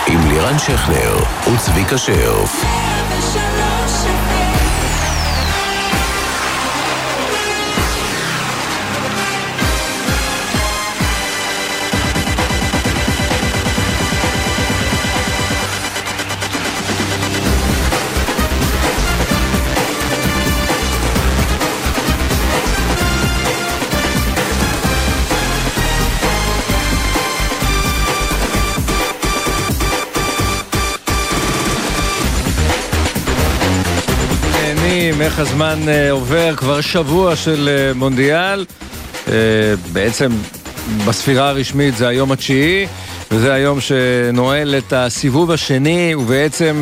עם לירן שכנר וצביקה שרף. איך הזמן עובר, כבר שבוע של מונדיאל, בעצם בספירה הרשמית זה היום התשיעי, וזה היום שנועל את הסיבוב השני, ובעצם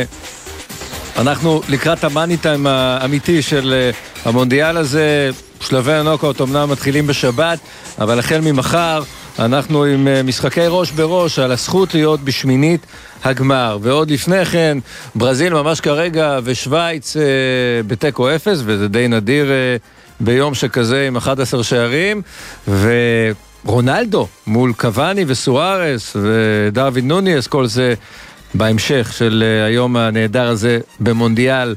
אנחנו לקראת המאני טיים האמיתי של המונדיאל הזה. שלבי הנוקאוט אמנם מתחילים בשבת, אבל החל ממחר אנחנו עם משחקי ראש בראש על הזכות להיות בשמינית הגמר. ועוד לפני כן, ברזיל ממש כרגע ושוויץ בתיקו 0, וזה די נדיר ביום שכזה עם 11 שערים, ורונלדו מול קוואני וסוארס ודרווין נוניס, כל זה בהמשך של היום הנהדר הזה במונדיאל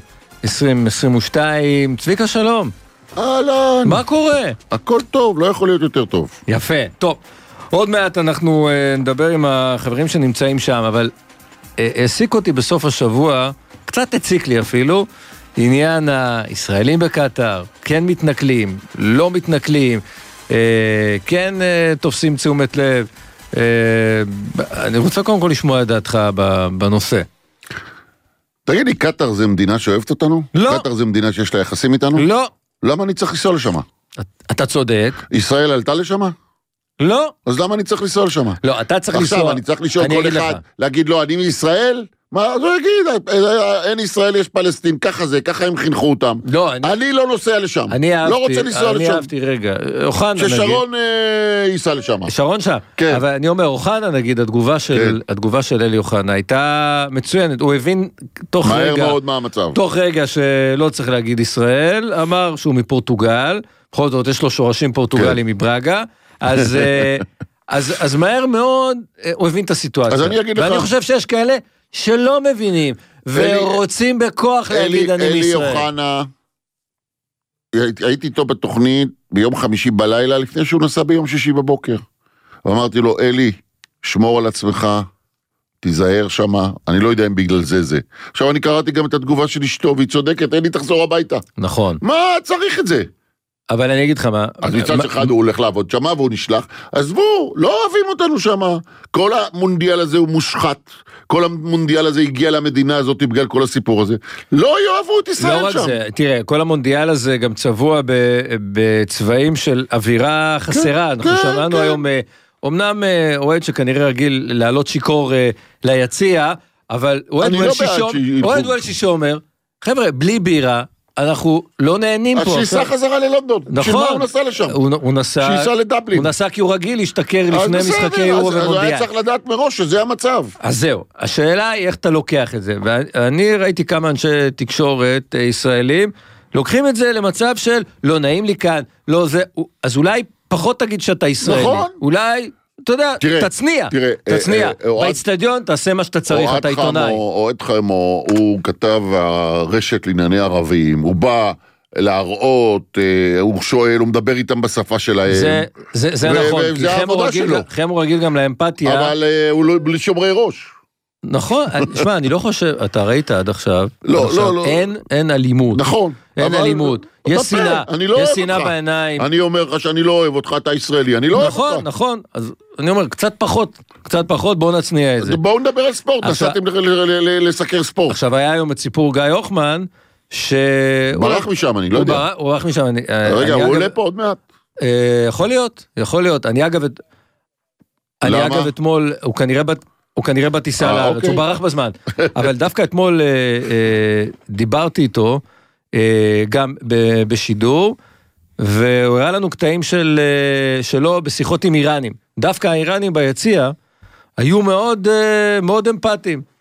2022. צביקה שלום. אהלן. מה קורה? הכל טוב, לא יכול להיות יותר טוב. יפה, טוב. עוד מעט אנחנו נדבר עם החברים שנמצאים שם, אבל העסיק אותי בסוף השבוע, קצת הציק לי אפילו, עניין הישראלים בקטר, כן מתנכלים, לא מתנכלים, כן תופסים תשומת לב. אני רוצה קודם כל לשמוע את דעתך בנושא. תגיד לי, קטר זה מדינה שאוהבת אותנו? לא. קטר זה מדינה שיש לה יחסים איתנו? לא. למה אני צריך לנסוע לשם? אתה צודק. ישראל עלתה לשם? לא. אז למה אני צריך לנסוע לשם? לא, אתה צריך לנסוע. עכשיו אני צריך לשאול כל אחד, להגיד לו, אני מישראל? מה, אז הוא יגיד, אין ישראל, יש פלסטין, ככה זה, ככה הם חינכו אותם. לא, אני לא נוסע לשם. לא רוצה לנסוע לשם. אני אהבתי, רגע, אוחנה נגיד. ששרון ייסע לשם. שרון שם. כן. אבל אני אומר, אוחנה נגיד, התגובה של אלי אוחנה הייתה מצוינת. הוא הבין תוך רגע. מהר מאוד מה המצב. תוך רגע שלא צריך להגיד ישראל, אמר שהוא מפורטוגל, בכל זאת יש לו שורשים פורטוגלים מברגה, אז מהר מאוד הוא הבין את הסיטואציה. אז אני אגיד לך. ואני חושב שיש כאלה שלא מבינים, ורוצים בכוח להגיד אני מישראל. אלי אוחנה, הייתי איתו בתוכנית ביום חמישי בלילה, לפני שהוא נסע ביום שישי בבוקר. ואמרתי לו, אלי, שמור על עצמך, תיזהר שמה, אני לא יודע אם בגלל זה. עכשיו אני קראתי גם את התגובה של אשתו, והיא צודקת, אלי תחזור הביתה. נכון. מה צריך את זה? אבל אני אגיד לך מה... אז מצד אחד הוא הולך לעבוד שמה והוא נשלח, עזבו, לא אוהבים אותנו שמה. כל המונדיאל הזה הוא מושחת, כל המונדיאל הזה הגיע למדינה הזאת בגלל כל הסיפור הזה. לא יאהבו את ישראל שם. לא רק זה, תראה, כל המונדיאל הזה גם צבוע בצבעים של אווירה חסרה. אנחנו שמענו היום, אמנם אוהד שכנראה רגיל לעלות שיקור ליציע, אבל אוהד וולשי אומר, חבר'ה, בלי בירה, אנחנו לא נהנים פה. אז שיסע חזרה ללונדון. נכון. שמה הוא נסע לשם? שיסע לדבלין. הוא נסע כי הוא רגיל להשתכר לפני משחקי יורו ומונדיאל. אז הוא היה צריך לדעת מראש שזה המצב. אז זהו. השאלה היא איך אתה לוקח את זה. ואני ראיתי כמה אנשי תקשורת ישראלים, לוקחים את זה למצב של לא נעים לי כאן, לא זה, אז אולי פחות תגיד שאתה ישראלי. נכון. אולי... אתה יודע, תצניע, באצטדיון תעשה מה שאתה צריך, אתה עיתונאי. אוהד חמו, הוא כתב הרשת לענייני ערבים, הוא בא להראות, הוא שואל, הוא מדבר איתם בשפה שלהם. זה נכון, כי חם הוא רגיל גם לאמפתיה. אבל הוא לא בלי שומרי ראש. נכון, שמע, אני לא חושב, אתה ראית עד עכשיו, לא. אין אלימות. נכון. אין אלימות. יש שנאה בעיניים. אני אומר לך שאני לא אוהב אותך, אתה ישראלי, אני לא אוהב אותך. נכון, אז אני אומר, קצת פחות, בואו נצניע את זה. בואו נדבר על ספורט, נסעתם לסקר ספורט. עכשיו היה היום את סיפור גיא הוחמן, ברח משם, אני לא יודע. הוא ברח משם. רגע, הוא עולה פה עוד מעט. יכול להיות. אני אגב אתמול, הוא כנראה בטיסה לארץ, הוא ברח בזמן. אבל דווקא אתמול דיברתי איתו, גם בשידור, והוא הראה לנו קטעים שלו בשיחות עם איראנים. דווקא האיראנים ביציע היו מאוד אמפתיים.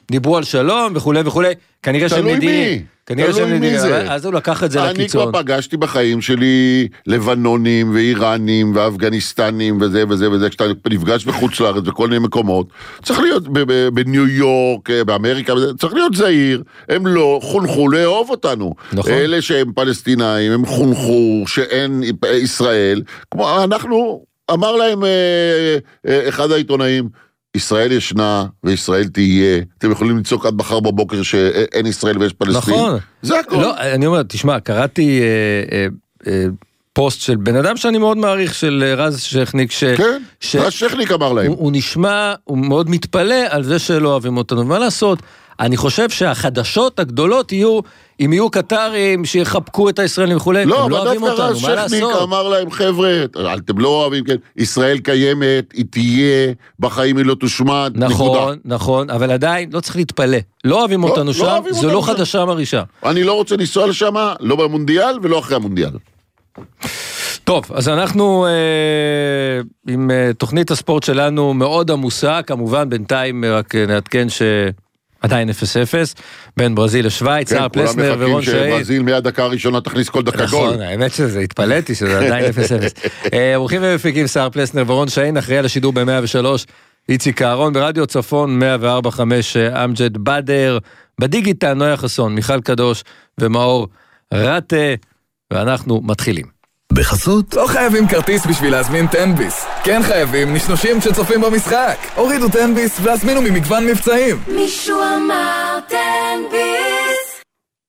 דיברו על שלום וכולי וכולי, כנראה שהם נדיעים. תלוי מי זה. אז הוא לקח את זה לקיצון. אני כבר פגשתי בחיים שלי לבנונים ואיראנים ואפגניסטנים וזה וזה וזה, כשאתה נפגש בחוץ לארץ בכל מיני מקומות, צריך להיות בניו יורק, באמריקה, צריך להיות זהיר, הם לא חונכו לאהוב אותנו. נכון. אלה שהם פלסטינאים, הם חונכו שאין ישראל, כמו אנחנו, אמר להם אחד העיתונאים, ישראל ישנה וישראל תהיה, אתם יכולים לצעוק עד מחר בבוקר שאין ישראל ויש פלסטין. נכון. זה הכל. לא, אני אומר, תשמע, קראתי פוסט של בן אדם שאני מאוד מעריך, של רז שכניק, כן, רז שכניק אמר להם. הוא נשמע, הוא מאוד מתפלא על זה שלא אוהבים אותנו, ומה לעשות? אני חושב שהחדשות הגדולות יהיו, אם יהיו קטרים שיחבקו את הישראלים וכולי, לא, הם לא אוהבים אותנו, מה לעשות? רז שכניק אמר להם, חבר'ה, אתם לא אוהבים, כן, ישראל קיימת, היא תהיה, בחיים היא לא תושמד, נכון, נכון, אבל עדיין לא צריך להתפלא. לא אוהבים אותנו שם, זו לא חדשה מרעישה. אני לא רוצה לנסוע לשם, לא במונדיאל ולא אחרי המונדיאל. טוב, אז אנחנו עם תוכנית הספורט שלנו מאוד עמוסה, כמובן בינתיים רק נעדכן שעדיין 0-0, בין ברזיל לשוויץ, סער פלסנר ורון שאי. כולם מחכים שברזיל מהדקה הראשונה תכניס כל דקה גול. נכון, האמת שזה, התפלאתי שזה עדיין 0-0. אורחים ומפיקים סער פלסנר ורון שאי, אחראי לשידור ב-103, איציק אהרון, ברדיו צפון 104.5 אמג'ד בדר, בדיגיטל נויה חסון, מיכל קדוש ומאור רטה, ואנחנו מתחילים. בחסות? לא חייבים כרטיס בשביל להזמין טנביס. כן חייבים נשנושים שצופים במשחק. הורידו טנביס והזמינו ממגוון מבצעים. מישהו אמר טנביס.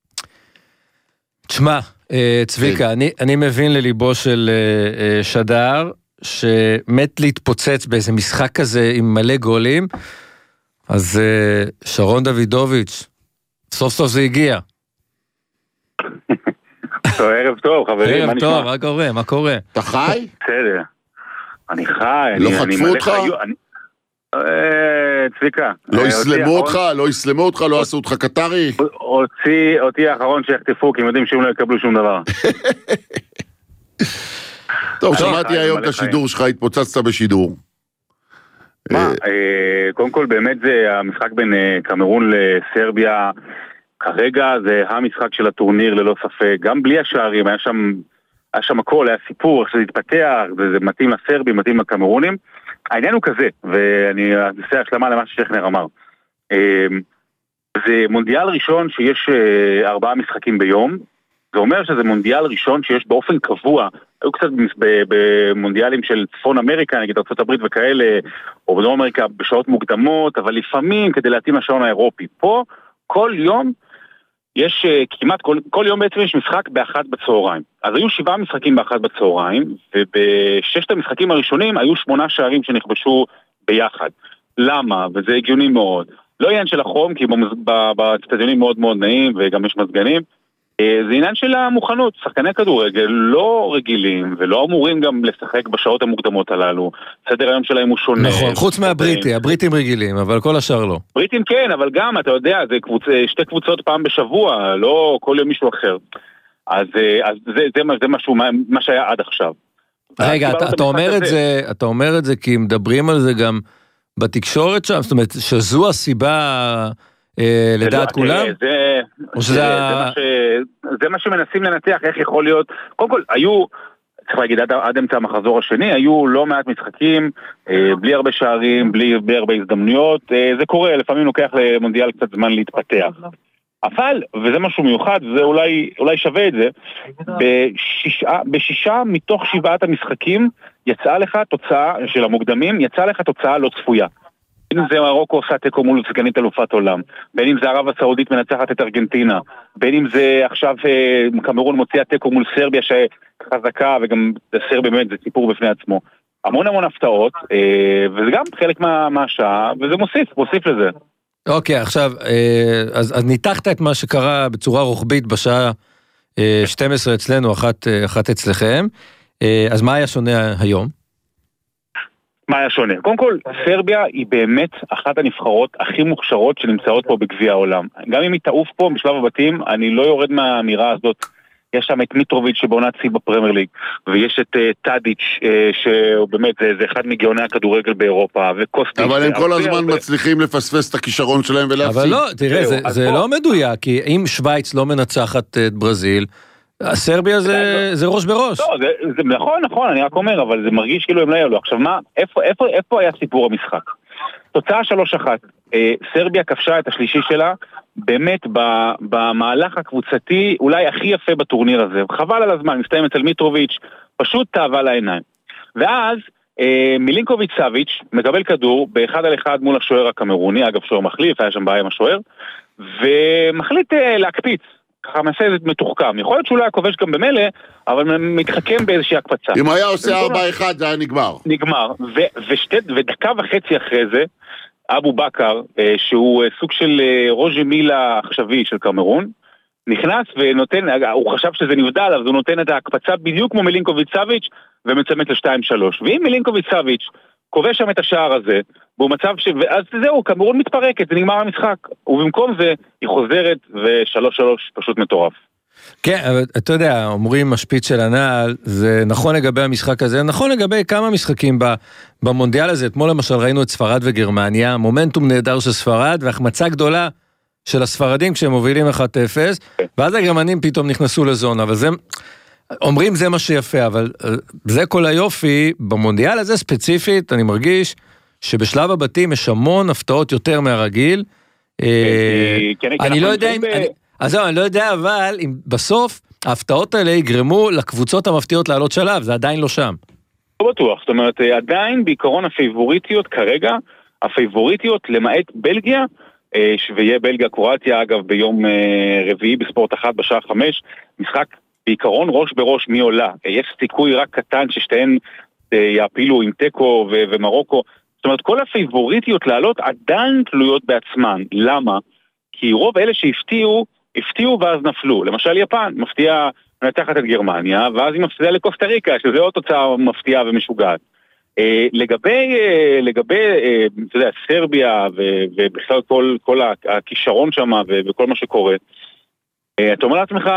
תשמע, צביקה, אני מבין לליבו של שדר, שמת להתפוצץ באיזה משחק כזה עם מלא גולים, אז שרון דוידוביץ', סוף סוף זה הגיע. ערב טוב, חברים. ערב טוב, מה קורה? אתה חי? בסדר. אני חי. לא חטפו אותך? צביקה. לא יסלמו אותך, לא עשו אותך קטרי? אותי האחרון שיחטפו, כי הם יודעים שהם לא יקבלו שום דבר. טוב, שמעתי היום את השידור שלך, התפוצצת בשידור. קודם כל, באמת זה המשחק בין קמרון לסרביה, כרגע זה המשחק של הטורניר ללא ספק, גם בלי השערים, היה שם הכל, היה סיפור, איך שזה התפתח, זה מתאים לסרבים, מתאים לקמרונים. העניין הוא כזה, ואני אעשה השלמה למה ששכנר אמר. זה מונדיאל ראשון שיש 4 משחקים ביום, זה אומר שזה מונדיאל ראשון שיש באופן קבוע, היו קצת במונדיאלים של צפון אמריקה, נגיד ארצות הברית וכאלה, או בדרום אמריקה בשעות מוקדמות, אבל לפעמים כדי להתאים לשעון האירופי. פה כל יום יש כמעט, כל יום בעצם יש משחק באחת בצהריים. אז היו 7 משחקים באחת בצהריים, ובששת המשחקים הראשונים היו 8 שערים שנכבשו ביחד. למה? וזה הגיוני מאוד. לא עניין של החום, כי באצטדיונים מאוד מאוד נעים, וגם יש מזגנים. זה עניין של המוכנות. שחקני כדורגל לא רגילים, ולא אמורים גם לשחק בשעות המוקדמות הללו. סדר היום שלהם הוא שונה. נכון, חוץ מהבריטי, הבריטים רגילים, אבל כל השאר לא. בריטים כן, אבל גם, אתה יודע, זה שתי קבוצות פעם בשבוע, לא כל יום מישהו אחר. אז זה משהו, מה שהיה עד עכשיו. רגע, אתה אומר את זה כי מדברים על זה גם בתקשורת שם, זאת אומרת, שזו הסיבה לדעת כולם? זה מה שמנסים לנתח, איך יכול להיות, קודם כל, היו, צריך להגיד, עד אמצע המחזור השני, היו לא מעט משחקים, בלי הרבה שערים, בלי הרבה הזדמנויות, זה קורה, לפעמים לוקח למונדיאל קצת זמן להתפתח. אבל, וזה משהו מיוחד, זה אולי שווה את זה, בשישה מתוך 7 המשחקים, יצאה לך תוצאה של המוקדמים, יצאה לך תוצאה לא צפויה. בין אם זה מרוקו עושה תיקו מול סגנית אלופת עולם, בין אם זה ערב הסעודית מנצחת את ארגנטינה, בין אם זה עכשיו קמרון מוציאה תיקו מול סרביה שחזקה, וגם סרביה באמת זה סיפור בפני עצמו. המון הפתעות, וזה גם חלק מהשעה, וזה מוסיף לזה. אוקיי, עכשיו, אז ניתחת את מה שקרה בצורה רוחבית בשעה 12 אצלנו, אחת אצלכם, אז מה היה שונה היום? מה היה שונה? קודם כל, סרביה היא באמת אחת הנבחרות הכי מוכשרות שנמצאות פה בגביע העולם. גם אם היא תעוף פה בשלב הבתים, אני לא יורד מהאמירה הזאת יש שם את מיטרוביץ' שבעונת שיא בפרמייר ליג, ויש את טאדיץ' שהוא באמת, זה אחד מגאוני הכדורגל באירופה, וקוסטיץ'. אבל הם כל הזמן מצליחים לפספס את הכישרון שלהם ולהפסיד. אבל לא, תראה, זה לא מדויק, כי אם שוויץ לא מנצחת את ברזיל, סרביה זה ראש בראש. לא, זה נכון, אני רק אומר, אבל זה מרגיש כאילו הם לא יעלו. עכשיו מה, איפה היה סיפור המשחק? תוצאה 3-1, סרביה כבשה את השלישי שלה, באמת במהלך הקבוצתי אולי הכי יפה בטורניר הזה, חבל על הזמן, מסתיים אצל מיטרוביץ', פשוט תאווה לעיניים. ואז מילינקוביץ' סאביץ' מקבל כדור באחד על אחד מול השוער הקמרוני, אגב שוער מחליף, היה שם בעיה עם השוער, ומחליט להקפיץ, ככה מעשה איזה מתוחכם, יכול להיות שהוא לא היה כובש גם במלא, אבל מתחכם באיזושהי הקפצה. אם היה עושה 4-1 זה היה נגמר. נגמר, ודקה וחצי אחרי זה, אבו בקר, שהוא סוג של רוז'י מילה עכשווי של קמרון, נכנס ונותן, הוא חשב שזה נבדל, אז הוא נותן את ההקפצה בדיוק כמו מילינקוביץ' סאביץ' ומצמת ל-2-3. ואם מילינקוביץ' סאביץ' כובש שם את השער הזה, והוא מצב אז זהו, קמרון מתפרקת, זה נגמר המשחק. ובמקום זה, היא חוזרת ו-3-3 פשוט מטורף. כן, אבל אתה יודע, אומרים משפיץ של הנעל, זה נכון לגבי המשחק הזה, נכון לגבי כמה משחקים במונדיאל הזה, אתמול למשל ראינו את ספרד וגרמניה, מומנטום נהדר של ספרד, והחמצה גדולה של הספרדים כשהם מובילים 1-0, ואז הגרמנים פתאום נכנסו לזונה, אבל זה, אומרים זה מה שיפה, אבל זה כל היופי, במונדיאל הזה ספציפית, אני מרגיש שבשלב הבתים יש המון הפתעות יותר מהרגיל, אני לא יודע אם... אז זהו, אני לא יודע, אבל אם בסוף ההפתעות האלה יגרמו לקבוצות המפתיעות לעלות שלב, זה עדיין לא שם. לא בטוח, זאת אומרת, עדיין בעיקרון הפייבוריטיות כרגע, הפייבוריטיות למעט בלגיה, ויהיה בלגיה קרואטיה, אגב, ביום רביעי בספורט 1 בשעה 5, משחק בעיקרון ראש בראש מי עולה. יש סיכוי רק קטן ששתיהן יעפילו עם טקו ומרוקו. זאת אומרת, כל הפייבוריטיות לעלות עדיין תלויות בעצמן. למה? כי רוב אלה הפתיעו ואז נפלו. למשל יפן מפתיעה מנצחת את גרמניה, ואז היא מפתיעה לקוסטה ריקה, שזה עוד תוצאה מפתיעה ומשוגעת. לגבי אתה יודע, סרביה ובכלל כל הכישרון שם וכל מה שקורה, אתה אומר לעצמך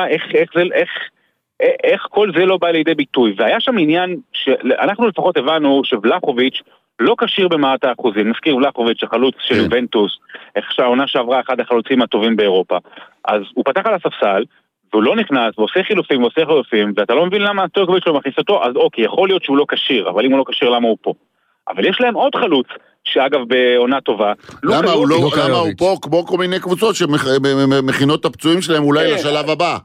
איך כל זה לא בא לידי ביטוי. והיה שם עניין שאנחנו לפחות הבנו שוולחוביץ' לא קשיר במאת האחוזים. נזכיר ולחוביץ' החלוץ של יובנטוס, איך שהעונה שעברה אחד החלוצים הטובים באירופה. אז הוא פתח על הספסל, והוא לא נכנס, ועושה חילופים, ואתה לא מבין למה טורקוביץ' לא מכניס אותו, אז אוקיי, יכול להיות שהוא לא קשיר, אבל אם הוא לא קשיר, למה הוא פה? אבל יש להם עוד חלוץ, שאגב בעונה טובה. למה הוא פה כמו כל מיני קבוצות שמכינות את הפצועים שלהם אולי לשלב הבא?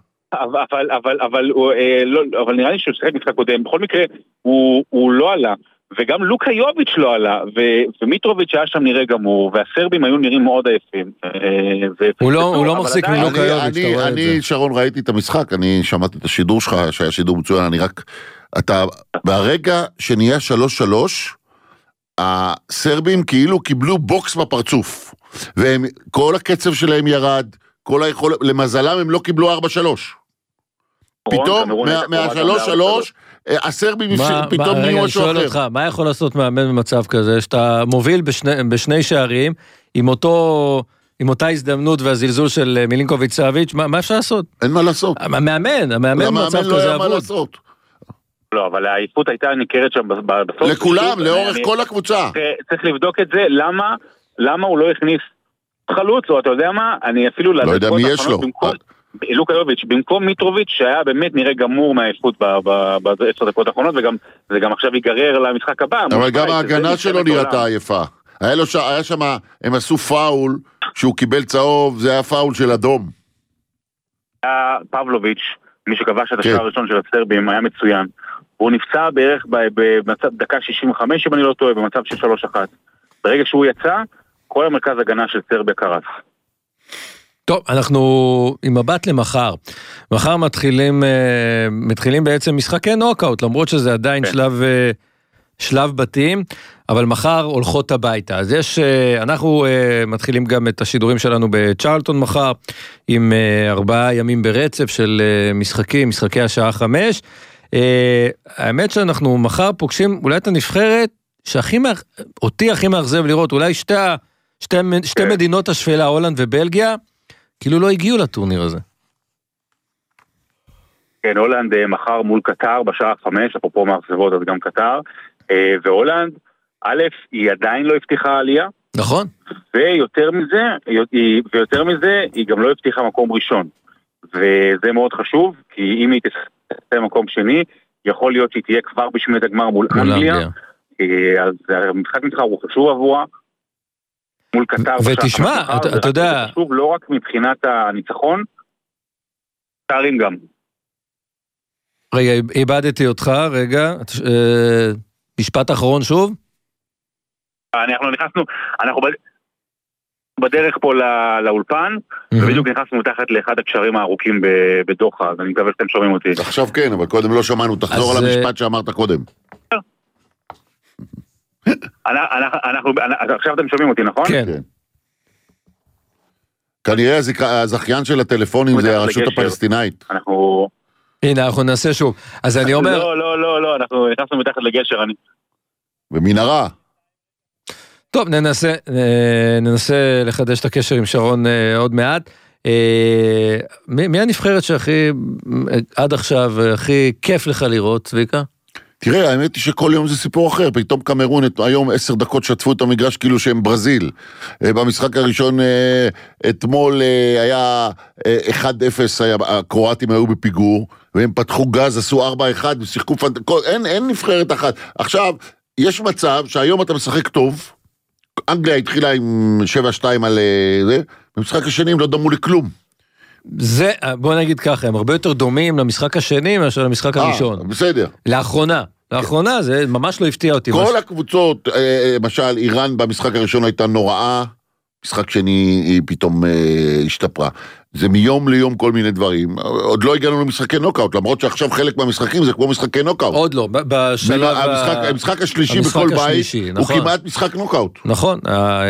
אבל נראה לי שהוא שחק משחק קודם, בכל מקרה הוא לא עלה, וגם לוקה יוביץ' לא עלה, ומיטרוביץ' היה שם נראה גמור, והסרבים היו נראים מאוד עייפים. הוא לא מחזיק מלוקה יוביץ', אתה רואה את זה. אני, שרון, ראיתי את המשחק, אני שמעתי את השידור שלך, שהיה שידור מצוין, אני רק, ברגע שנהיה 3-3, הסרבים כאילו קיבלו בוקס בפרצוף, וכל הקצב שלהם ירד, למזלם הם לא קיבלו 4-3. פתאום, מה-3-3, הסרבים פתאום נהיו משהו אחר. מה יכול לעשות מאמן במצב כזה, שאתה מוביל בשני שערים, עם אותה הזדמנות והזלזול של מילינקוביץ' סאביץ', מה אפשר לעשות? אין מה לעשות. המאמן במצב כזה עבוד. לא, אבל העייפות הייתה ניכרת שם בסוף. לכולם, לאורך כל הקבוצה. צריך לבדוק את זה, למה הוא לא הכניס חלוץ, או אתה יודע מה, אני אפילו... לא יודע מי יש לו. לוקה יוביץ', במקום מיטרוביץ' שהיה באמת נראה גמור מהעייפות ב10 דקות האחרונות, וזה גם עכשיו ייגרר למשחק הבא. אבל גם ההגנה שלו נראתה עייפה. היה שם, הם עשו פאול, שהוא קיבל צהוב, זה היה פאול של אדום. פבלוביץ', מי שכבש את השער הראשון של הסרבים, היה מצוין. הוא נפצע בערך בדקה 65, אם אני לא טועה, במצב של 3-1. ברגע שהוא יצא, כל המרכז הגנה של סרביה קרס. טוב, אנחנו עם מבט למחר. מחר מתחילים בעצם משחקי נוקאוט, למרות שזה עדיין שלב בתים, אבל מחר הולכות הביתה. אז אנחנו מתחילים גם את השידורים שלנו בצ'רלטון מחר, עם 4 ימים ברצף של משחקי השעה 5. האמת שאנחנו מחר פוגשים אולי את הנבחרת, אותי הכי מאכזב לראות, אולי שתי מדינות השפלה, הולנד ובלגיה, כאילו לא הגיעו לטורניר הזה. כן, הולנד מחר מול קטר בשעה 5, אפרופו מאכזבות, אז גם קטר, והולנד, א', היא עדיין לא הבטיחה עלייה. נכון. ויותר מזה, היא גם לא הבטיחה מקום ראשון. וזה מאוד חשוב, כי אם היא תעשה מקום שני, יכול להיות שהיא תהיה כבר בשמינית הגמר מול אנגליה. אז המשחק מתחר הוא חשוב עבורה. מול קטר. ותשמע, אתה יודע... זה חשוב לא רק מבחינת הניצחון, תארים גם. רגע, איבדתי אותך, רגע. משפט אחרון שוב? אנחנו בדרך פה לאולפן, ובדיוק נכנסנו מתחת לאחד הקשרים הארוכים בדוחה, אז אני מקווה שאתם שומעים אותי. עכשיו כן, אבל קודם לא שמענו, תחזור על המשפט שאמרת קודם. עכשיו אתם שומעים אותי, נכון? כן. כנראה הזכיין של הטלפונים זה הרשות הפלסטינאית. הנה, אנחנו נעשה שוב. אז אני אומר... לא, אנחנו נכנסנו מתחת לגשר. במנהרה. טוב, ננסה לחדש את הקשר עם שרון עוד מעט. מי הנבחרת שהכי, עד עכשיו, הכי כיף לך לראות, צביקה? תראה, האמת היא שכל יום זה סיפור אחר, פתאום קמרון, היום 10 דקות שטפו את המגרש כאילו שהם ברזיל. במשחק הראשון אתמול היה 1-0, הקרואטים היו בפיגור, והם פתחו גז, עשו 4-1, ושיחקו אין נבחרת אחת. עכשיו, יש מצב שהיום אתה משחק טוב, אנגליה התחילה עם 7-2 על זה, במשחק השני הם לא דמו לכלום. זה, בוא נגיד ככה, הם הרבה יותר דומים למשחק השני מאשר למשחק הראשון. בסדר. לאחרונה זה ממש לא הפתיע אותי. כל הקבוצות, למשל איראן במשחק הראשון הייתה נוראה, משחק שני היא פתאום השתפרה. זה מיום ליום כל מיני דברים. עוד לא הגענו למשחקי נוקאוט, למרות שעכשיו חלק מהמשחקים זה כמו משחקי נוקאוט. עוד לא, בשלב... המשחק השלישי בכל בית הוא כמעט משחק נוקאוט. נכון,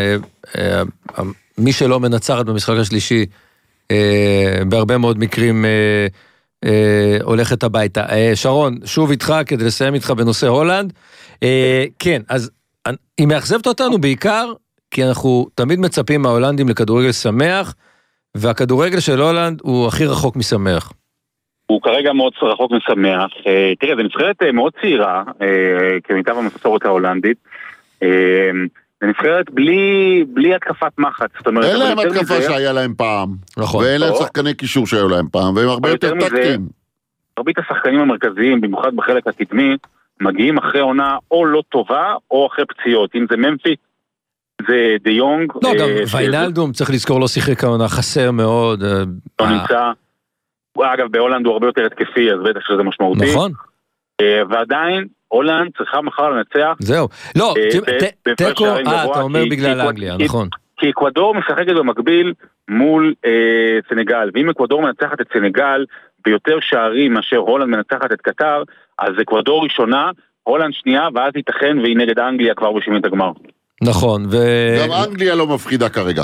מי שלא מנצחת במשחק השלישי, בהרבה מאוד מקרים הולכת הביתה. שרון, שוב איתך כדי לסיים איתך בנושא הולנד. כן, אז היא מאכזבת אותנו בעיקר, כי אנחנו תמיד מצפים מההולנדים לכדורגל שמח, והכדורגל של הולנד הוא הכי רחוק משמח. הוא כרגע מאוד רחוק משמח. תראה, זה נבחרת מאוד צעירה, כמיטב המסורת ההולנדית. זה נבחרת בלי התקפת מחץ. אין להם התקפה שהיה להם פעם. נכון. ואין להם שחקני קישור שהיו להם פעם, והם הרבה יותר טקטיים. מרבית השחקנים המרכזיים, במיוחד בחלק הקדמי, מגיעים אחרי עונה או לא טובה, או אחרי פציעות. אם זה ממפיס, זה די יונג. לא, גם ויינלדום, צריך לזכור, לא שיחק העונה, חסר מאוד. לא נמצא. אגב, בהולנד הוא הרבה יותר התקפי, אז בטח שזה משמעותי. נכון. ועדיין, הולנד צריכה מחר לנצח. זהו. לא, תיקו, אתה אומר בגלל אנגליה, נכון. כי אקוודור משחקת במקביל מול סנגל, ואם אקוודור מנצחת את סנגל ביותר שערים מאשר הולנד מנצחת את קטר, אז אקוודור ראשונה, הולנד שנייה, ואז ייתכן והיא נגד אנגליה כבר בשמינית הגמר. נכון, גם אנגליה לא מפחידה כרגע.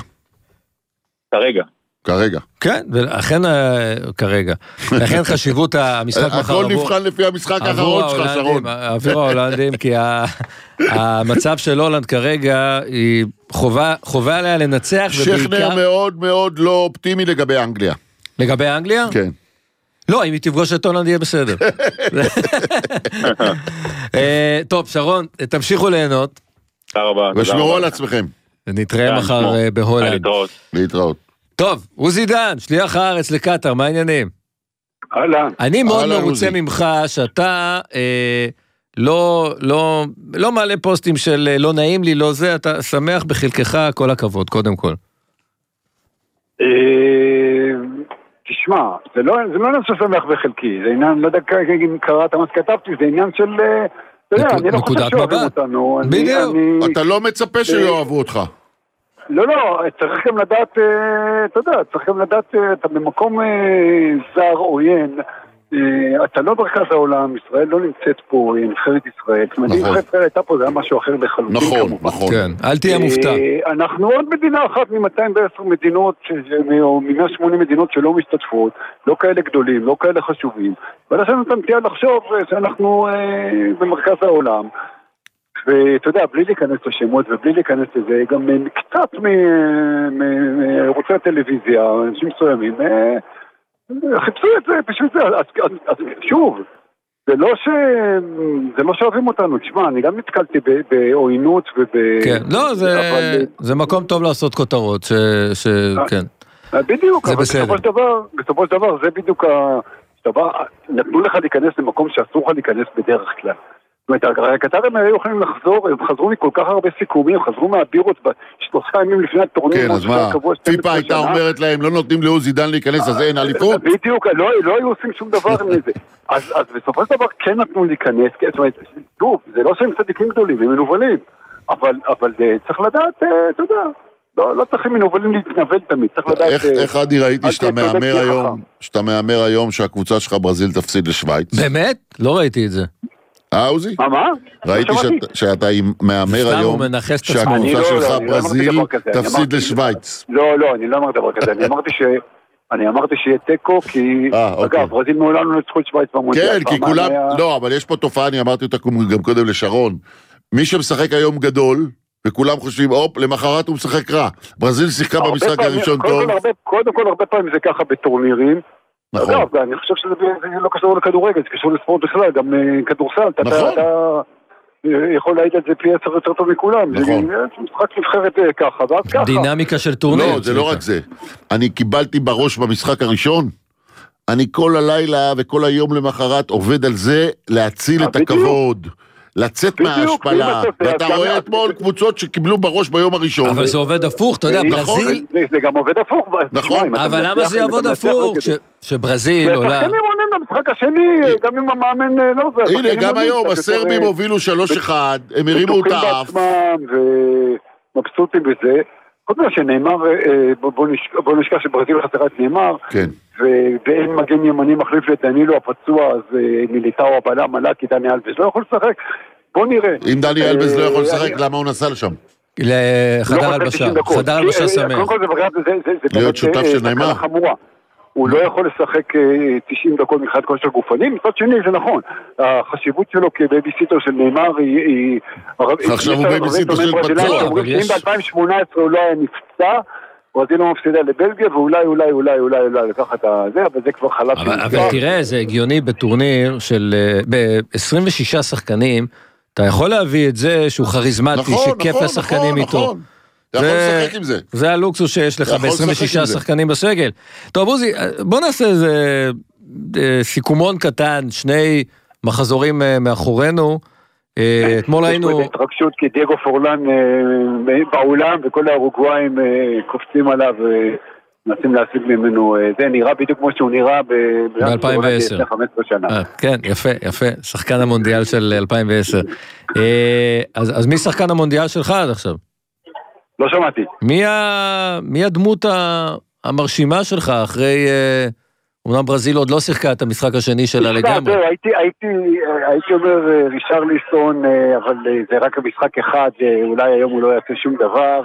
כרגע. כן, ולכן כרגע. לכן חשיבות המשחק מחר. הכל נבחן לפי המשחק האחרון שלך, שרון. עבור ההולנדים, כי המצב של הולנד כרגע, היא חובה עליה לנצח. שכנר מאוד מאוד לא אופטימי לגבי אנגליה. לגבי אנגליה? כן. לא, אם היא תפגוש את הולנד יהיה בסדר. טוב, שרון, תמשיכו ליהנות. תודה רבה. ושמרו על עצמכם. נתראה מחר בהולנד. להתראות. טוב, עוזי דן, שליח הארץ לקטר, מה העניינים? הלאה. אני מאוד מרוצה ממך שאתה לא מעלה פוסטים של לא נעים לי, לא זה, אתה שמח בחלקך, כל הכבוד, קודם כל. תשמע, זה לא נושא שמח בחלקי, זה עניין, לא יודע אם קראת מה שכתבתי, זה עניין של, אתה יודע, אני לא חושב שאוהבים אותנו. בדיוק. אתה לא מצפה שיאהבו אותך. לא, צריך גם לדעת, אתה יודע, צריך גם לדעת, אתה במקום זר עוין, אתה לא ברכז העולם, ישראל לא נמצאת פה, נבחרת ישראל, זאת אומרת, נבחרת ישראל הייתה פה, זה היה משהו אחר לחלוטין כמובן. נכון. כן, אל תהיה מופתע. אנחנו עוד מדינה אחת מ-210 מדינות, או מ-180 מדינות שלא משתתפות, לא כאלה גדולים, לא כאלה חשובים, ולכן אתה מציע לחשוב שאנחנו במרכז העולם, ואתה יודע, בלי להיכנס לשמות ובלי להיכנס לזה, גם קצת מערוצי הטלוויזיה, אנשים מסוימים, חיפשו את זה בשביל זה, אז שוב, זה לא שאוהבים אותנו, תשמע, אני גם נתקלתי בעוינות כן, לא, זה מקום טוב לעשות כותרות, כן. בדיוק, אבל בסופו של דבר זה בדיוק נתנו לך להיכנס למקום שאסור לך להיכנס בדרך כלל. זאת אומרת, הקטרים היו יכולים לחזור, הם חזרו מכל כך הרבה סיכומים, חזרו מהבירות בשלושה ימים לפני הטורניר. כן, אז מה, פיפה הייתה אומרת להם, לא נותנים לעוזי דן להיכנס, אז אין אליפות? בדיוק, לא היו עושים שום דבר מזה. אז בסופו של דבר כן נתנו להיכנס, זאת אומרת, טוב, זה לא שהם צדיקים גדולים, הם מנובלים, אבל צריך לדעת, אתה יודע, לא צריכים מנובלים להתנבל תמיד, צריך לדעת... איך אני ראיתי שאתה מאמר היום שהקבוצה שלך ברזיל תפסיד לשוויץ? באמת? לא ראיתי את זה. עוזי? מה? ראיתי שאתה מאמר היום שהקבוצה שלך ברזיל תפסיד לשוויץ. לא, אני לא אמרתי דבר כזה, אני אמרתי שיהיה טקו, כי אגב, ברזיל מעולם לא נצחו את שוויץ במונדיאל. כן, כי כולם, לא, אבל יש פה תופעה, אני אמרתי אותה גם קודם לשרון, מי שמשחק היום גדול, וכולם חושבים, למחרת הוא משחק רע. ברזיל שיחקה במשחק הראשון טוב. קודם כל, הרבה פעמים זה ככה בטורנירים. נכון. אגב, אני חושב שזה לא קשור לכדורגל, זה קשור לספורט בכלל, גם כדורסל, אתה יכול להעיד את זה פי 10 יותר טוב מכולם. נכון. זה משחק נבחרת ככה, ואז ככה. דינמיקה של טורניר. לא, זה לא רק זה. אני קיבלתי בראש במשחק הראשון, אני כל הלילה וכל היום למחרת עובד על זה להציל את הכבוד. לצאת מההשפלה, ואתה רואה אתמול קבוצות שקיבלו בראש ביום הראשון. אבל זה עובד הפוך, אתה יודע, ברזיל... זה גם עובד הפוך. נכון. אבל למה זה יעבוד הפוך? שברזיל עולה... השחקנים עונים במשחק השני, גם אם המאמן לא עובר. הנה, גם היום, הסרבים הובילו 3-1, הם הרימו את האף. ומבסוטים בזה. חוץ מה שנאמר, בוא נשכח שברזיל חסרה את נאמר, ואין מגן ימני מחליף לדנילו הפצוע, אז מיליטאו הבלם עלה, כי דני אלבז לא יכול לשחק, בוא נראה. אם דני אלבז לא יכול לשחק, למה הוא נסע לשם? לחדר הלבשה, חדר הלבשה שמח. קודם כל זה להיות שותף של נאמר. הוא לא יכול לשחק 90 דקות מבחינת כושר גופני, מצד שני זה נכון, החשיבות שלו כבייביסיטר של נאמר היא... עכשיו הוא בייביסיטר של פצוע. אם ב-2018 הוא לא היה נפצע, ברזיל לא מפסידה לבלגיה, ואולי לקחת את זה, אבל זה כבר חלב של... אבל תראה, זה הגיוני בטורניר של... ב-26 שחקנים, אתה יכול להביא את זה שהוא כריזמטי, שכיף לשחקנים איתו. נכון. אתה יכול לשחק עם זה. זה הלוקסוס שיש לך ב-26 שחקנים בסגל. טוב, עוזי, בוא נעשה איזה סיכומון קטן, שני מחזורים מאחורינו. אתמול היינו... יש פה התרגשות כי דייגו פורלן באולם, וכל האורוגוואים קופצים עליו, מנסים להשיג ממנו, זה נראה בדיוק כמו שהוא נראה ב-2010. 15 שנה. כן, יפה, שחקן המונדיאל של 2010. אז מי שחקן המונדיאל שלך עד עכשיו? לא שמעתי. מי הדמות המרשימה שלך אחרי... אומנם ברזיל עוד לא שיחקה את המשחק השני שלה לגמרי. הייתי אומר רישרליסון, אבל זה רק המשחק אחד, אולי היום הוא לא יעשה שום דבר.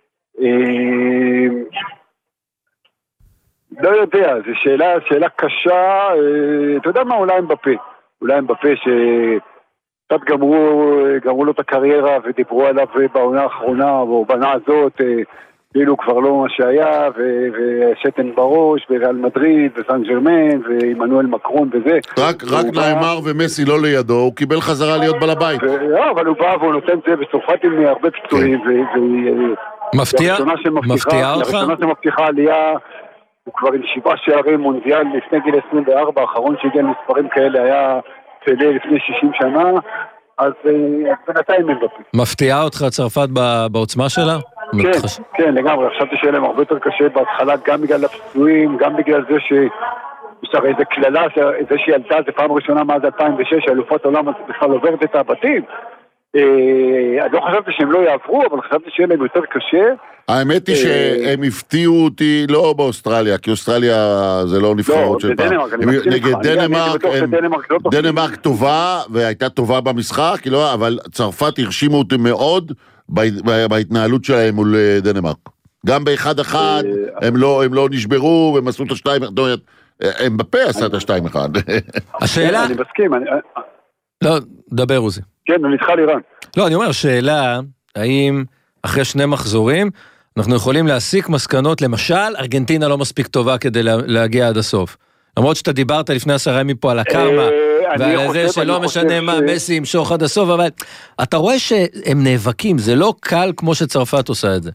לא יודע, זו שאלה קשה, אתה יודע מה, אולי הם בפה קצת גמרו לו את הקריירה ודיברו עליו בעונה האחרונה או בעונה הזאת, כאילו כבר לא מה שהיה, ושטן בראש, וריאל מדריד, וסן ג'רמן, ואימנואל מקרון וזה. רק נאמר ומסי לא לידו, הוא קיבל חזרה להיות בעל הבית. אבל הוא בא והוא נותן זה בצרפת עם הרבה פצועים, מפתיע אותך? הראשונה שמבטיחה עלייה, הוא כבר עם 7 שערי מונדיאל לפני גיל 24, האחרון שהגיע למספרים כאלה היה פלא לפני 60 שנה, אז בינתיים הם בפה. מפתיעה אותך צרפת בעוצמה שלה? כן, לגמרי, חשבתי שיהיה להם הרבה יותר קשה בהתחלה, גם בגלל הפצועים, גם בגלל זה הרי איזה כללה, זה שילדה, זה פעם ראשונה מאז 2006, אלופת עולם בכלל עוברת את הבתים. אני לא חשבתי שהם לא יעברו, אבל חשבתי שיהיה להם יותר קשה. האמת היא שהם הפתיעו אותי, לא באוסטרליה, כי אוסטרליה זה לא נבחרות של פעם. נגד דנמרק טובה, והייתה טובה במשחק, אבל צרפת הרשימו אותי מאוד בהתנהלות שלהם מול דנמרק. גם ב-1-1 הם לא נשברו, והם עשו את ה-2-1, הם בפה עשה את ה-2-1. השאלה... אני מסכים. לא, דבר עוזי. כן, אני נתחל איראן. לא, אני אומר, שאלה, האם אחרי 2 מחזורים, אנחנו יכולים להסיק מסקנות, למשל, ארגנטינה לא מספיק טובה כדי להגיע עד הסוף. למרות שאתה דיברת לפני 10 ימים פה על הקרמה, ועל זה שלא משנה מה, מסי ימשוך עד הסוף, אבל אתה רואה שהם נאבקים, זה לא קל כמו שצרפת עושה את זה.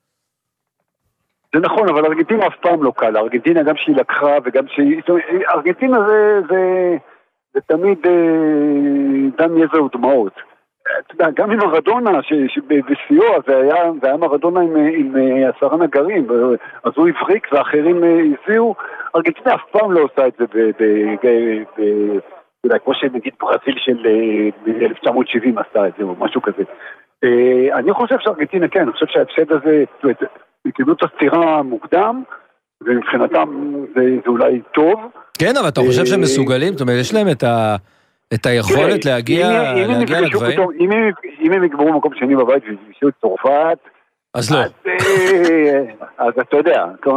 זה נכון, אבל ארגנטינה אף פעם לא קל, ארגנטינה גם שהיא לקחה וגם שהיא... ארגנטינה זה תמיד דם יזע ודמעות. אתה יודע, גם עם מרדונה, שבסיוע זה היה מרדונה עם 10 נגרים, אז הוא הבריק ואחרים הזיעו, ארגנטינה אף פעם לא עושה את זה כמו שנגיד ברזיל של 1970 עשתה את זה, או משהו כזה. אני חושב שארגנטינה כן, אני חושב שההפסד הזה, קיבלו את הסתירה מוקדם, ומבחינתם זה אולי טוב. כן, אבל אתה חושב שהם מסוגלים? זאת אומרת, יש להם את היכולת להגיע לגבהים? אם הם יגברו מקום שני בבית וישאו את צרפת, אז לא. אז אתה יודע, 4-3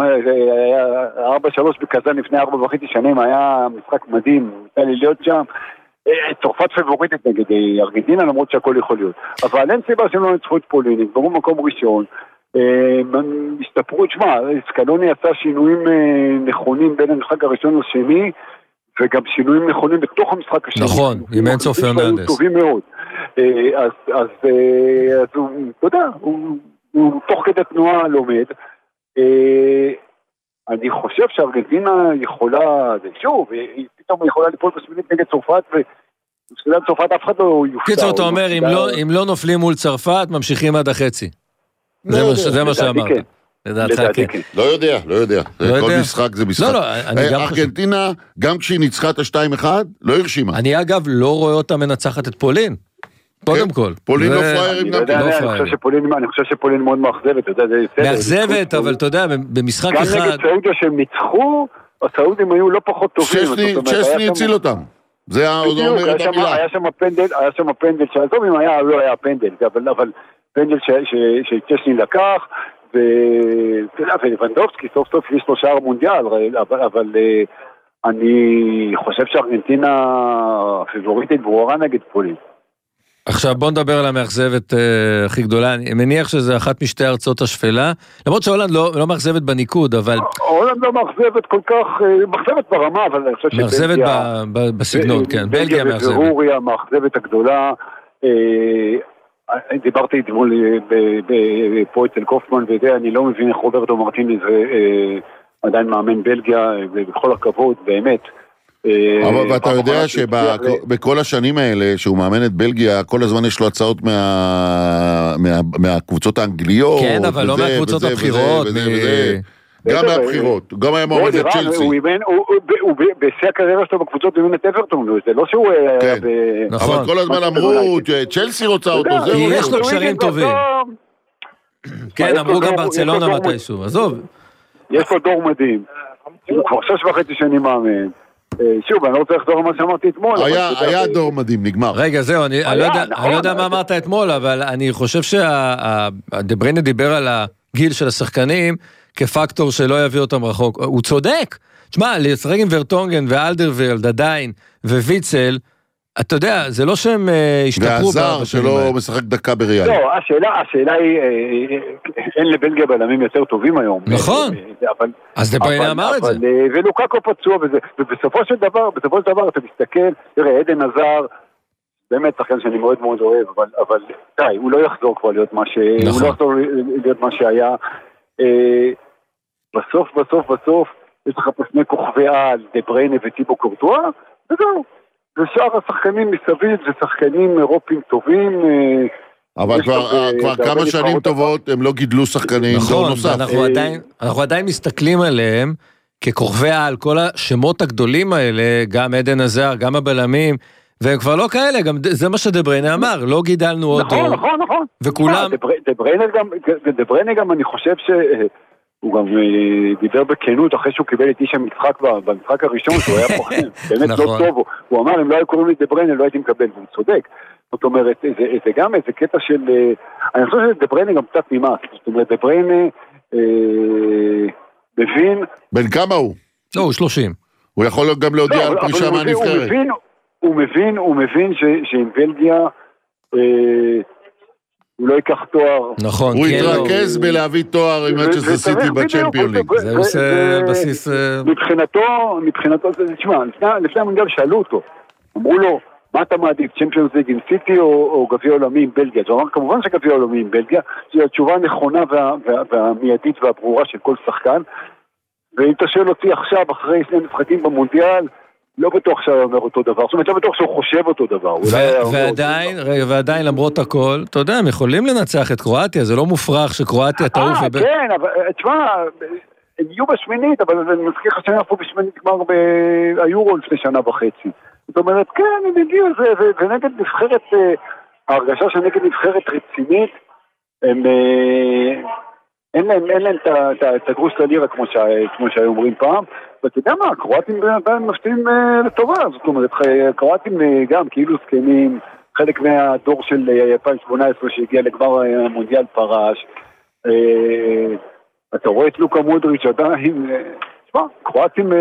בקזן לפני 4.5 שנים, היה משחק מדהים, היה לי להיות שם, צרפת פבוריטית נגד ארגנטינה, למרות שהכל יכול להיות. אבל אין סיבה שהם לא ניצחו את פולין, יגברו מקום ראשון, הסתפרו, תשמע, סקלוני עשה שינויים נכונים בין המשחק הראשון לשני, וגם שינויים נכונים בתוך המשחק השני. נכון, עם אינסוף פרננדס. טובים מאוד. אז הוא, אתה יודע, הוא תוך כדי תנועה לומד. אני חושב שארגנטינה יכולה, שוב, פתאום יכולה ליפול בשמינית נגד צרפת, ובסביבת צרפת אף אחד לא יופתע. קיצור, אתה אומר, אם לא נופלים מול צרפת, ממשיכים עד החצי. זה מה שאמרת. לדעתך כן. לא יודע. כל משחק זה משחק. ארגנטינה, גם כשהיא ניצחה את ה-2-1, לא הרשימה. אני אגב לא רואה אותה מנצחת את פולין. קודם כל. פולין לא פריירים גם כן. אני חושב שפולין מאוד מאכזבת. מאכזבת, אבל אתה יודע, במשחק אחד... גם נגד סעודיה שהם ניצחו, הסעודים היו לא פחות טובים. צ'סני הציל אותם. זה אומר את המילה. היה שם פנדל, שעזוב אם היה, לא היה פנדל, אבל פנדל שצ'סני לקח, ולבנדובסקי סוף סוף יש לו שער מונדיאל, אבל אני חושב שארגנטינה פיבוריטית ברורה נגד פולין. עכשיו בוא נדבר על המאכזבת הכי גדולה, אני מניח שזה אחת משתי ארצות השפלה, למרות שהולנד לא מאכזבת בניקוד, אבל... הולנד לא מאכזבת כל כך, מאכזבת ברמה, אבל אני חושב מאכזבת בסגנון, כן, בלגיה מאכזבת. ורוריה המאכזבת הגדולה, דיברתי אתמול פה אצל קופמן, ואני לא מבין איך רוברטו מרטינז עדיין מאמן בלגיה, ובכל הכבוד, באמת. אבל אתה יודע שבכל השנים האלה שהוא מאמן את בלגיה, כל הזמן יש לו הצעות מהקבוצות האנגליות. כן, אבל לא מהקבוצות הבחירות. גם מהבחירות, גם היה מועמד לצ'לסי. הוא בשיא הקריירה שלו בקבוצות הוא אימן את אברטון, זה לא שהוא... אבל כל הזמן אמרו, צ'לסי רוצה אותו, זהו. יש לו קשרים טובים. כן, אמרו גם ברצלונה מתישהו, עזוב. יש לו דור מדהים. הוא כבר 6.5 שנים מאמן. שוב, אני לא רוצה לחזור למה שאמרתי אתמול. היה דור מדהים, נגמר. רגע, זהו, אני לא יודע מה אמרת אתמול, אבל אני חושב שהדבריינה דיבר על הגיל של השחקנים, כפקטור שלא יביא אותם רחוק. הוא צודק. תשמע, לשחק עם ורטונגן ואלדרווירלד עדיין, וויצל, אתה יודע, זה לא שהם השתפרו. והזר שלא משחק דקה בריאל. לא, השאלה היא, אין לבלגיה בלמים יותר טובים היום. נכון. אז דבריינה אמר את זה. ולוקאקו פצוע וזה, ובסופו של דבר אתה מסתכל, תראה, עדן עזר, באמת שחקן שאני מאוד מאוד אוהב, אבל די, הוא לא יחזור כבר להיות מה שהיה. בסוף, יש לך פה שני כוכבי על, דבריינה וטיבו קורטואה, וזהו. ושאר השחקנים מסביב, זה שחקנים אירופים טובים. אבל כבר כמה שנים טובות הם לא גידלו שחקנים. נכון, אנחנו עדיין מסתכלים עליהם ככוכבי על, כל השמות הגדולים האלה, גם עדן עזר, גם הבלמים, והם כבר לא כאלה, גם זה מה שדבריינה אמר, לא גידלנו עוד. נכון. וכולם... דבריינה גם אני חושב הוא גם דיבר בכנות אחרי שהוא קיבל את איש המשחק במשחק הראשון, שהוא היה פוחד, באמת לא טוב, הוא אמר, אם לא היו קוראים לי דבריינה, לא הייתי מקבל, והוא צודק. זאת אומרת, זה גם איזה קטע של, אני חושב שדבריינה גם קצת נמאס, זאת אומרת, דבריינה מבין... בן כמה הוא? לא, הוא 30. הוא יכול גם להודיע על פרישה מהנבחרת. הוא מבין שעם בלגיה... הוא לא ייקח תואר. נכון. הוא כן, יתרכז בלהביא תואר עם מנצ'סטר סיטי בצ'מפיון ליג. זה עושה בסיס... מבחינתו, תשמע, לפני המונדיאל שאלו אותו, אמרו לו, מה אתה מעדיף, צ'מפיונס ליג עם סיטי או גביע עולמי עם בלגיה? הוא אמר, כמובן שגביע עולמי עם בלגיה, זו התשובה הנכונה והמיידית והברורה של כל שחקן, ואם אתה שואל אותי עכשיו, אחרי שני משחקים במונדיאל, לא בטוח שהוא אומר אותו דבר, זאת אומרת, לא בטוח שהוא חושב אותו דבר. ועדיין, למרות הכל, אתה יודע, הם יכולים לנצח את קרואטיה, זה לא מופרך שקרואטיה תעוף. כן, אבל תשמע, הם יהיו בשמינית, אבל אני מזכיר לך שהם פה בשמינית כבר ביורו לפני שנה וחצי. זאת אומרת, כן, הם הגיעו, ונגד נבחרת, ההרגשה שנגד נבחרת רצינית, אין להם את הגרוש ללירה כמו שהיו אומרים פעם, ואתה יודע מה, הקרואטים בינתיים מפתיעים לטובה, זאת אומרת, הקרואטים גם כאילו סקנים, חלק מהדור של 2018 שהגיע לגמר המונדיאל פרש, אתה רואה את לוקה מודריץ' עדיין, תשמע, קרואטים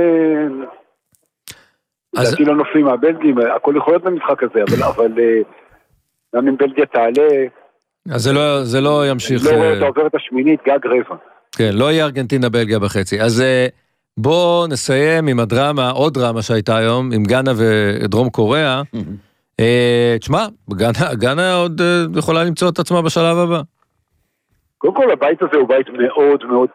לדעתי לא נופלים מהבלגים, הכל יכול להיות במשחק הזה, אבל גם אם בלגיה תעלה, אז זה לא ימשיך... לא רואה, אתה עובר את השמינית, גג רבע. כן, לא יהיה ארגנטינה בלגיה בחצי. אז בואו נסיים עם הדרמה, עוד דרמה שהייתה היום, עם גאנה ודרום קוריאה. תשמע, גאנה עוד יכולה למצוא את עצמה בשלב הבא. קודם כל, הבית הזה הוא בית מאוד מאוד...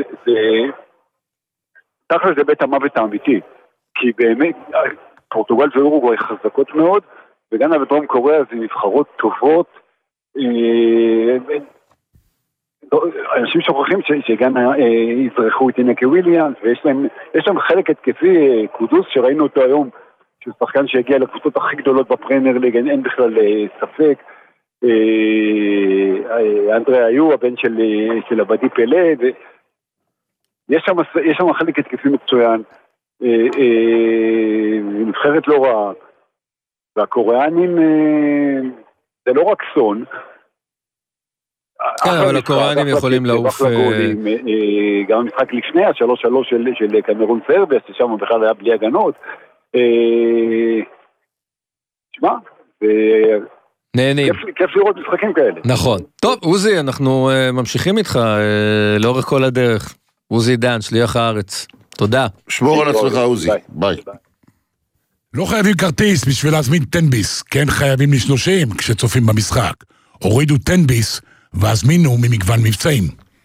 תכל'ס זה בית המוות האמיתי. כי באמת, פורטוגל ואורוגוואי חזקות מאוד, וגאנה ודרום קוריאה זה נבחרות טובות, אנשים שוכחים שגאנה יזרחו את אינקה וויליאנס, ויש להם חלק התקפי, קודוס שראינו אותו היום, שהוא שחקן שהגיע לקבוצות הכי גדולות בפרמייר ליג, אין בכלל ספק, אנדרי היו הבן של עבדי פלא, יש שם חלק התקפי מצוין, נבחרת לא רעה, והקוריאנים זה לא רק סון. כן, אבל הקוריאנים יכולים לעוף... גם המשחק לפני, 3-3 של קמרון סרביה, ששם בכלל היה בלי הגנות. תשמע, נהנים. כיף לראות משחקים כאלה. נכון. טוב, עוזי, אנחנו ממשיכים איתך לאורך כל הדרך. עוזי דן, שליח הארץ. תודה. שמור על עצמך, עוזי. ביי. לא חייבים כרטיס בשביל להזמין טנביס, כן חייבים לשלושים כשצופים במשחק. הורידו טנביס והזמינו ממגוון מבצעים.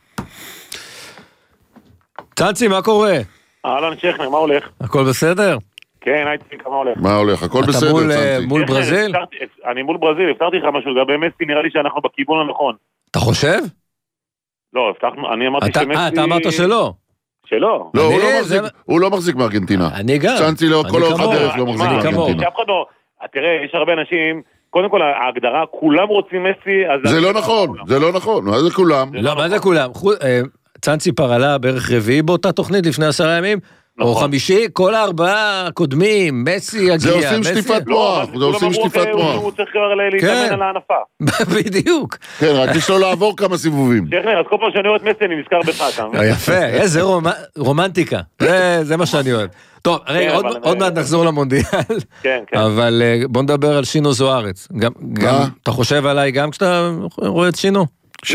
צאצי, מה קורה? אהלן שכנר, מה הולך? הכל בסדר? כן, הייתי, מה הולך? מה הולך? הכל בסדר, צאצי. אתה מול ברזיל? אני מול ברזיל, הבטחתי לך משהו, לגבי מסי נראה לי שאנחנו בכיוון הנכון. אתה חושב? לא, הבטחנו, אני אמרתי שמסי... אתה אמרת שלא. שלא. לא, הוא לא מחזיק מארגנטינה. אני גם. צאנצי כל אורך הדרך לא מחזיק מארגנטינה. תראה, יש הרבה אנשים, קודם כל ההגדרה, כולם רוצים מסי, אז... זה לא נכון, זה לא נכון, מה זה כולם? לא, מה זה כולם? צאנצי פרלה בערך רביעי באותה תוכנית לפני 10 ימים, או 5, כל 4 קודמים, מסי יגיע. זה עושים שטיפת מוח, זה עושים שטיפת מוח. הוא צריך להתאמן על הענפה. בדיוק. כן, רק יש לו לעבור כמה סיבובים. שכנר, אז כל פעם שאני רואה את מסי אני נזכר בך. יפה, איזה רומנטיקה. זה מה שאני אוהב. טוב, רגע, עוד מעט נחזור למונדיאל. כן, כן. אבל בוא נדבר על שינו זוארץ. אתה חושב עליי גם כשאתה רואה את שינו?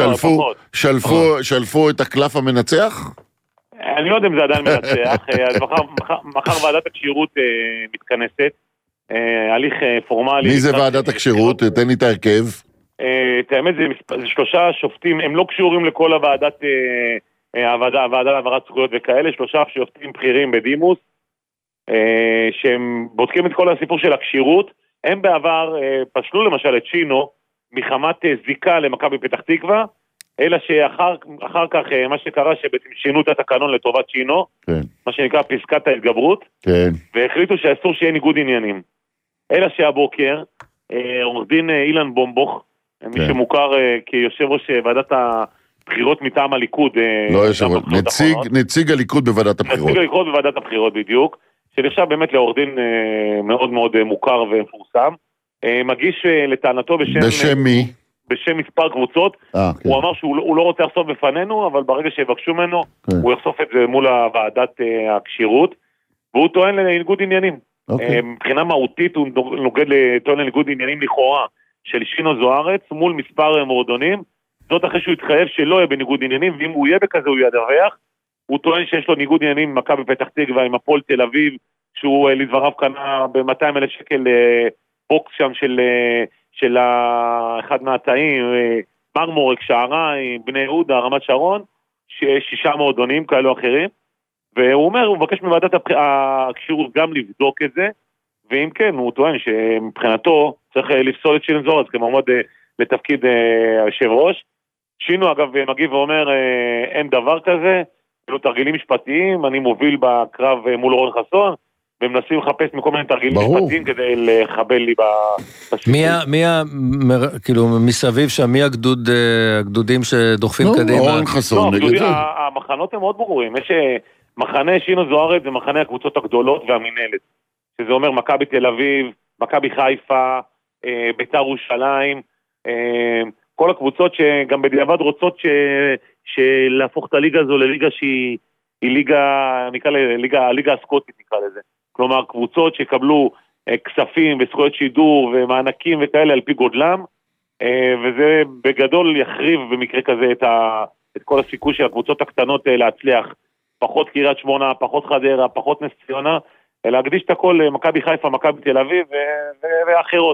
שלפו את הקלף המנצח? אני לא יודע אם זה עדיין מנצח, מחר ועדת הקשירות מתכנסת, הליך פורמלי. מי זה ועדת הקשירות? תן לי את ההרכב. האמת זה 3 שופטים, הם לא קשורים לכל הוועדה להעברת זכויות וכאלה, 3 שופטים בכירים בדימוס, שהם בודקים את כל הסיפור של הקשירות, הם בעבר פשלו למשל את שינו, מחמת זיקה למכבי פתח תקווה, אלא שאחר כך מה שקרה שבעצם שינו את התקנון לטובת שינו, כן. מה שנקרא פסקת ההתגברות, כן. והחליטו שאסור שיהיה ניגוד עניינים. אלא שהבוקר, עורך דין אילן בומבוך, כן. מי שמוכר כיושב ראש ועדת הבחירות מטעם הליכוד, לא יושב, נציג הליכוד בוועדת הבחירות. נציג הליכוד בוועדת הבחירות בדיוק, שנחשב באמת לעורך דין מאוד מאוד מוכר ומפורסם, מגיש לטענתו בשם מי? בשם מספר קבוצות, הוא אמר שהוא לא רוצה לחשוף בפנינו, אבל ברגע שיבקשו ממנו, הוא יחשוף את זה מול ועדת הקשירות, והוא טוען לניגוד עניינים. מבחינה מהותית הוא טוען לניגוד עניינים לכאורה, של שינו זוארץ מול מספר מועדונים, זאת אחרי שהוא התחייב שלא יהיה בניגוד עניינים, ואם הוא יהיה בכזה הוא ידווח. הוא טוען שיש לו ניגוד עניינים עם מכבי פתח תקווה, עם הפועל תל אביב, שהוא לדבריו קנה ב-200,000 שקל בוקס שם של אחד מהתאים, מרמורק, שעריים, בני יהודה, רמת שרון, 6 מועדונים כאלו אחרים, והוא אומר, הוא מבקש מוועדת הקשירות גם לבדוק את זה, ואם כן, הוא טוען שמבחינתו צריך לפסול את שינו זוארץ כמועמד לתפקיד היושב ראש. שינו אגב מגיב ואומר, אין דבר כזה, אלו תרגילים משפטיים, אני מוביל בקרב מול רון חסון, ומנסים לחפש מכל מיני תרגילים משפטיים כדי לחבל לי מי כאילו מסביב שם, מי הגדודים שדוחפים קדימה? רון חסון נגד זה. המחנות הם מאוד ברורים, יש מחנה שינו זוארץ זה מחנה הקבוצות הגדולות והמנהלת, שזה אומר מכבי תל אביב, מכבי חיפה, בית"ר ירושלים, כל הקבוצות שגם בדיעבד רוצות להפוך את הליגה הזו לליגה שהיא ליגה, נקרא הליגה הסקוטית נקרא לזה. כלומר קבוצות שיקבלו כספים וזכויות שידור ומענקים וכאלה על פי גודלם, וזה בגדול יחריב במקרה כזה את כל הסיכוי של הקבוצות הקטנות להצליח, פחות קריית שמונה, פחות חדרה, פחות נס ציונה, להקדיש את הכל למכבי חיפה, מכבי תל אביב ואחרות.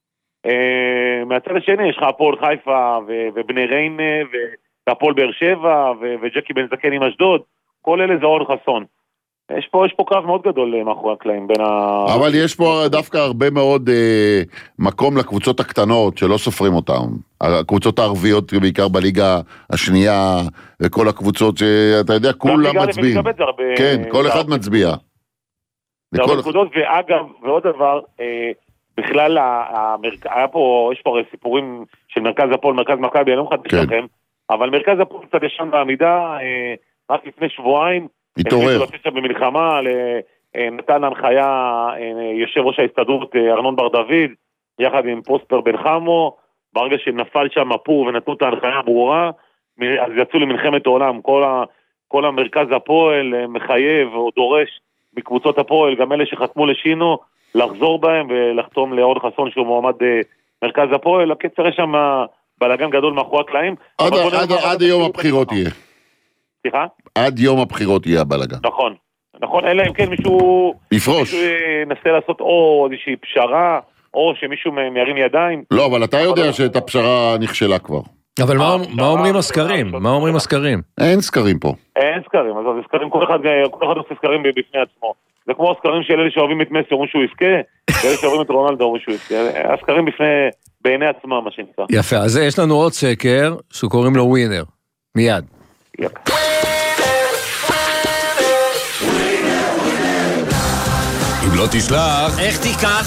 מהצד השני יש לך הפועל חיפה ובני ריינה והפועל באר שבע וג'קי בן זקן עם אשדוד, כל אלה זה רון חסון. יש פה קרב מאוד גדול מאחורי הקלעים בין אבל יש פה דווקא הרבה מאוד מקום לקבוצות הקטנות שלא סופרים אותם. הקבוצות הערביות בעיקר בליגה השנייה וכל הקבוצות שאתה יודע כולם מצביעים. כן, כל אחד מצביע. זה הרבה נקודות, ואגב, ועוד דבר, בכלל יש פה סיפורים של מרכז הפועל, מרכז מכבי, אני לא מחדש לכם, אבל מרכז הפועל קצת ישן בעמידה, רק לפני שבועיים, התעורר. במלחמה, נתן הנחיה יושב ראש ההסתדרות ארנון בר דוד, יחד עם פוסטר בן חמו, ברגע שנפל שם הפור ונתנו את ההנחיה הברורה, אז יצאו למלחמת העולם, כל המרכז הפועל מחייב או דורש מקבוצות הפועל, גם אלה שחתמו לשינו, לחזור בהם ולחתום לעוד חסון שהוא מועמד מרכז הפועל. הקצר יש שם בלגן גדול מאחורי הקלעים. עד יום הבחירות יהיה. סליחה? עד יום הבחירות יהיה הבלגן. נכון, אלא אם כן מישהו יפרוש. ינסה לעשות או איזושהי פשרה, או שמישהו ירים ידיים. לא, אבל אתה יודע שאת הפשרה נכשלה כבר. אבל מה אומרים הסקרים? מה אומרים הסקרים? אין סקרים פה. אין סקרים, אז הסקרים, כל אחד עושה סקרים בפני עצמו. זה כמו הסקרים של אלה שאוהבים את מסי, אומרים שהוא יזכה, ואלה שאוהבים את רונלדו, אומרים שהוא יזכה. הסקרים בעיני עצמם, מה שנקרא. יפה, אז יש לנו עוד סקר, שקוראים לו ווינר. מיד. אם לא תשלח, איך תיקח?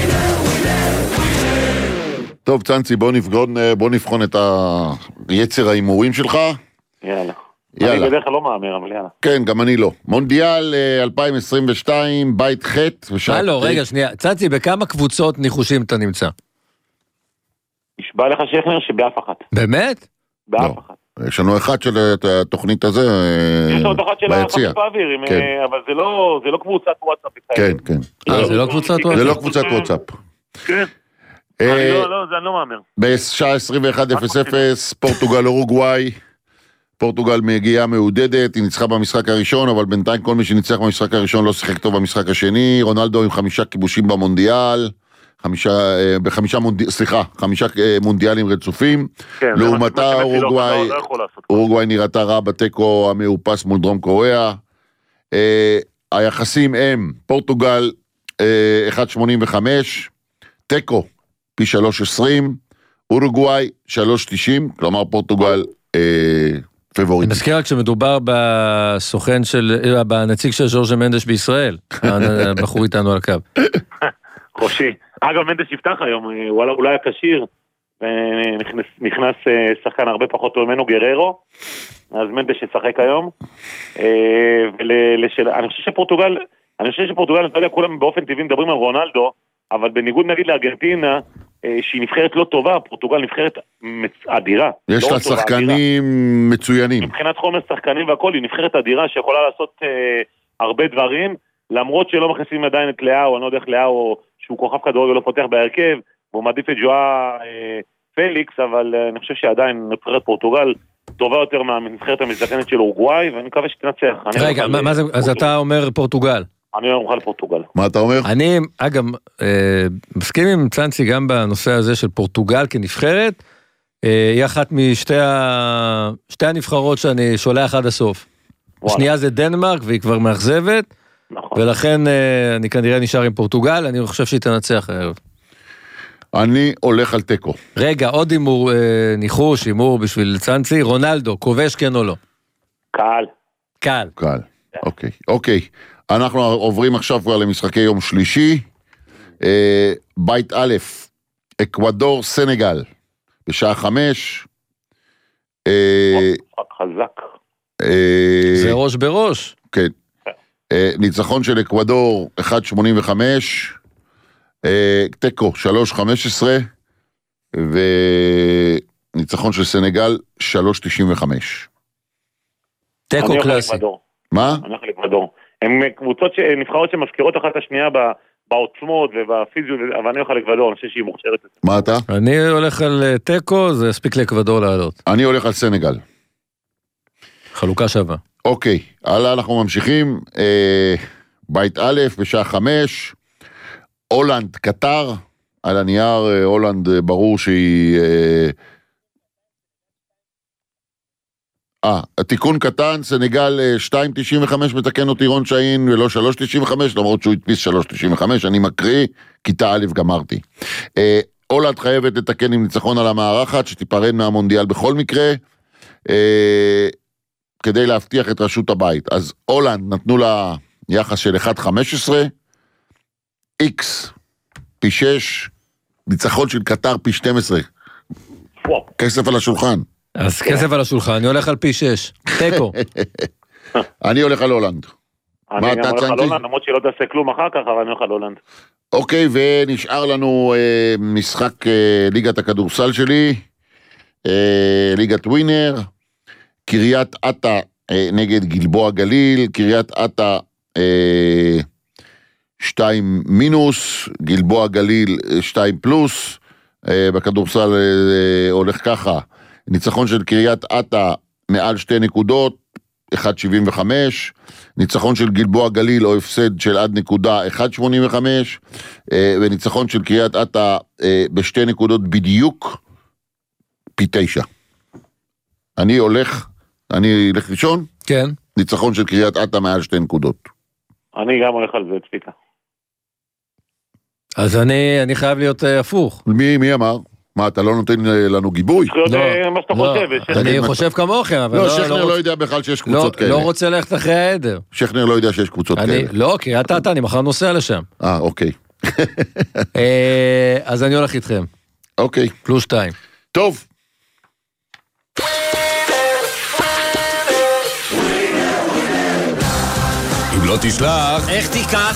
טוב, צנצי, בוא נבחון את היצר האימורים שלך. יאללה. אני בדרך כלל לא מאמר, אבל יאללה. כן, גם אני לא. מונדיאל 2022, בית ח' ושעת... לא, רגע, שנייה. צנצי, בכמה קבוצות ניחושים אתה נמצא? נשבע לך שכנר שבאף אחת. באמת? באף אחת. יש לנו אחד של התוכנית הזה ביציע. יש לנו אחד של החמישה באוויר, אבל זה לא קבוצת וואטסאפ. כן, כן. זה לא קבוצת וואטסאפ? זה לא קבוצת וואטסאפ. כן. זה אני לא מאמר. בשעה 21:00 פורטוגל אורוגוואי. פורטוגל מגיעה מעודדת, היא ניצחה במשחק הראשון, אבל בינתיים כל מי שניצח במשחק הראשון לא שיחק טוב במשחק השני. רונלדו עם 5 כיבושים במונדיאל, 5 מונדיאלים רצופים. לעומתה אורוגוואי נראתה רע בתיקו המאופס מול דרום קוריאה. היחסים הם פורטוגל 1.85, תיקו פי 3.20, אורוגוואי 3.90, כלומר פורטוגל פבוריט. אני מזכיר רק שמדובר בסוכן בנציג של ז'ורג'ה מנדש בישראל, הבחור איתנו על הקו. חושי. אגב, מנדש יפתח היום, אולי הקשיר, נכנס שחקן הרבה פחות טוב ממנו, גררו, אז מנדש ישחק היום. אני חושב שפורטוגל, אתה יודע, כולם באופן טבעי מדברים על רונלדו, אבל בניגוד נגיד לארגנטינה, שהיא נבחרת לא טובה, פורטוגל נבחרת אדירה. יש לה שחקנים מצוינים. מבחינת חומר שחקנים והכל, היא נבחרת אדירה שיכולה לעשות הרבה דברים, למרות שלא מכניסים עדיין את לאו, אני לא יודע איך לאו, שהוא כוכב כדורגל לא פותח בהרכב, והוא מעדיף את ג'ואה פליקס, אבל אני חושב שעדיין נבחרת פורטוגל טובה יותר מהנבחרת המזדקנת של אורוגוואי, ואני מקווה שתנצח. רגע, מה זה, אז אתה אומר פורטוגל? אני לא מוכן לפורטוגל. מה אתה אומר? אני, אגב, מסכים עם צאנצי גם בנושא הזה של פורטוגל כנבחרת, היא אחת משתי הנבחרות שאני שולח עד הסוף. השנייה זה דנמרק, והיא כבר מאכזבת, ולכן אני כנראה נשאר עם פורטוגל, אני חושב שהיא תנצח הערב. אני הולך על טקו. רגע, עוד הימור, ניחוש, הימור בשביל צאנצי, רונלדו, כובש כן או לא? קל. קל. קל, אוקיי. אנחנו עוברים עכשיו כבר למשחקי יום שלישי, בית א', אקוודור סנגל, בשעה 5. חזק. זה ראש בראש. כן. ניצחון של אקוודור 1.85, טקו 3.15, וניצחון של סנגל 3.95. טקו קלאסי. מה? אני הולך לאקוודור. הן קבוצות, נבחרות שמזכירות אחת השנייה בעוצמות ובפיזיות, אבל אני הולך לאקוודור, אני חושב שהיא מוכשרת. מה אתה? אני הולך על טקו, זה הספיק לאקוודור לעלות. אני הולך על סנגל. חלוקה שווה. אוקיי, הלאה אנחנו ממשיכים. בית א' בשעה 5, הולנד, קטר, על הנייר הולנד ברור שהיא... התיקון קטן, סנגל 2.95 מתקן אותי רון שאין, ולא 3.95, למרות שהוא הדפיס 3.95, אני מקריא, כיתה א' גמרתי. הולנד חייבת לתקן עם ניצחון על המערכת, שתיפרד מהמונדיאל בכל מקרה, כדי להבטיח את רשות הבית. אז הולנד נתנו לה יחס של 1.15, X פי 6, ניצחון של קטר פי 12. כסף על השולחן. אז כסף על השולחן, אני הולך על פי 6. טקו. אני הולך על הולנד. אני גם הולך על הולנד, למרות שהיא לא תעשה כלום אחר כך, אבל אני הולך על הולנד. אוקיי, ונשאר לנו משחק ליגת הכדורסל שלי, ליגת ווינר, קריית אתא נגד גלבוע גליל, קריית אתא 2 מינוס, גלבוע גליל 2 פלוס, בכדורסל הולך ככה, ניצחון של קריית אתא מעל 2 נקודות, 1.75, ניצחון של גלבוע גליל או הפסד של עד נקודה 1.85, וניצחון של קריית אתא בשתי נקודות בדיוק, פי 9. אני הולך ראשון? כן. ניצחון של קריית אתא מעל 2 נקודות. אני גם הולך על זה, צפיקה. אז אני חייב להיות הפוך. מי אמר? מה, אתה לא נותן לנו גיבוי? מה שאתה חושב. אני חושב כמוכם, אבל לא, שכנר לא יודע בכלל שיש קבוצות כאלה. לא רוצה ללכת אחרי העדר. שכנר לא יודע שיש קבוצות כאלה. לא, קריית אתא, אני מחר נוסע לשם. אוקיי. אז אני הולך איתכם. אוקיי. פלוס 2. טוב. אם לא תשלח, איך תיקח?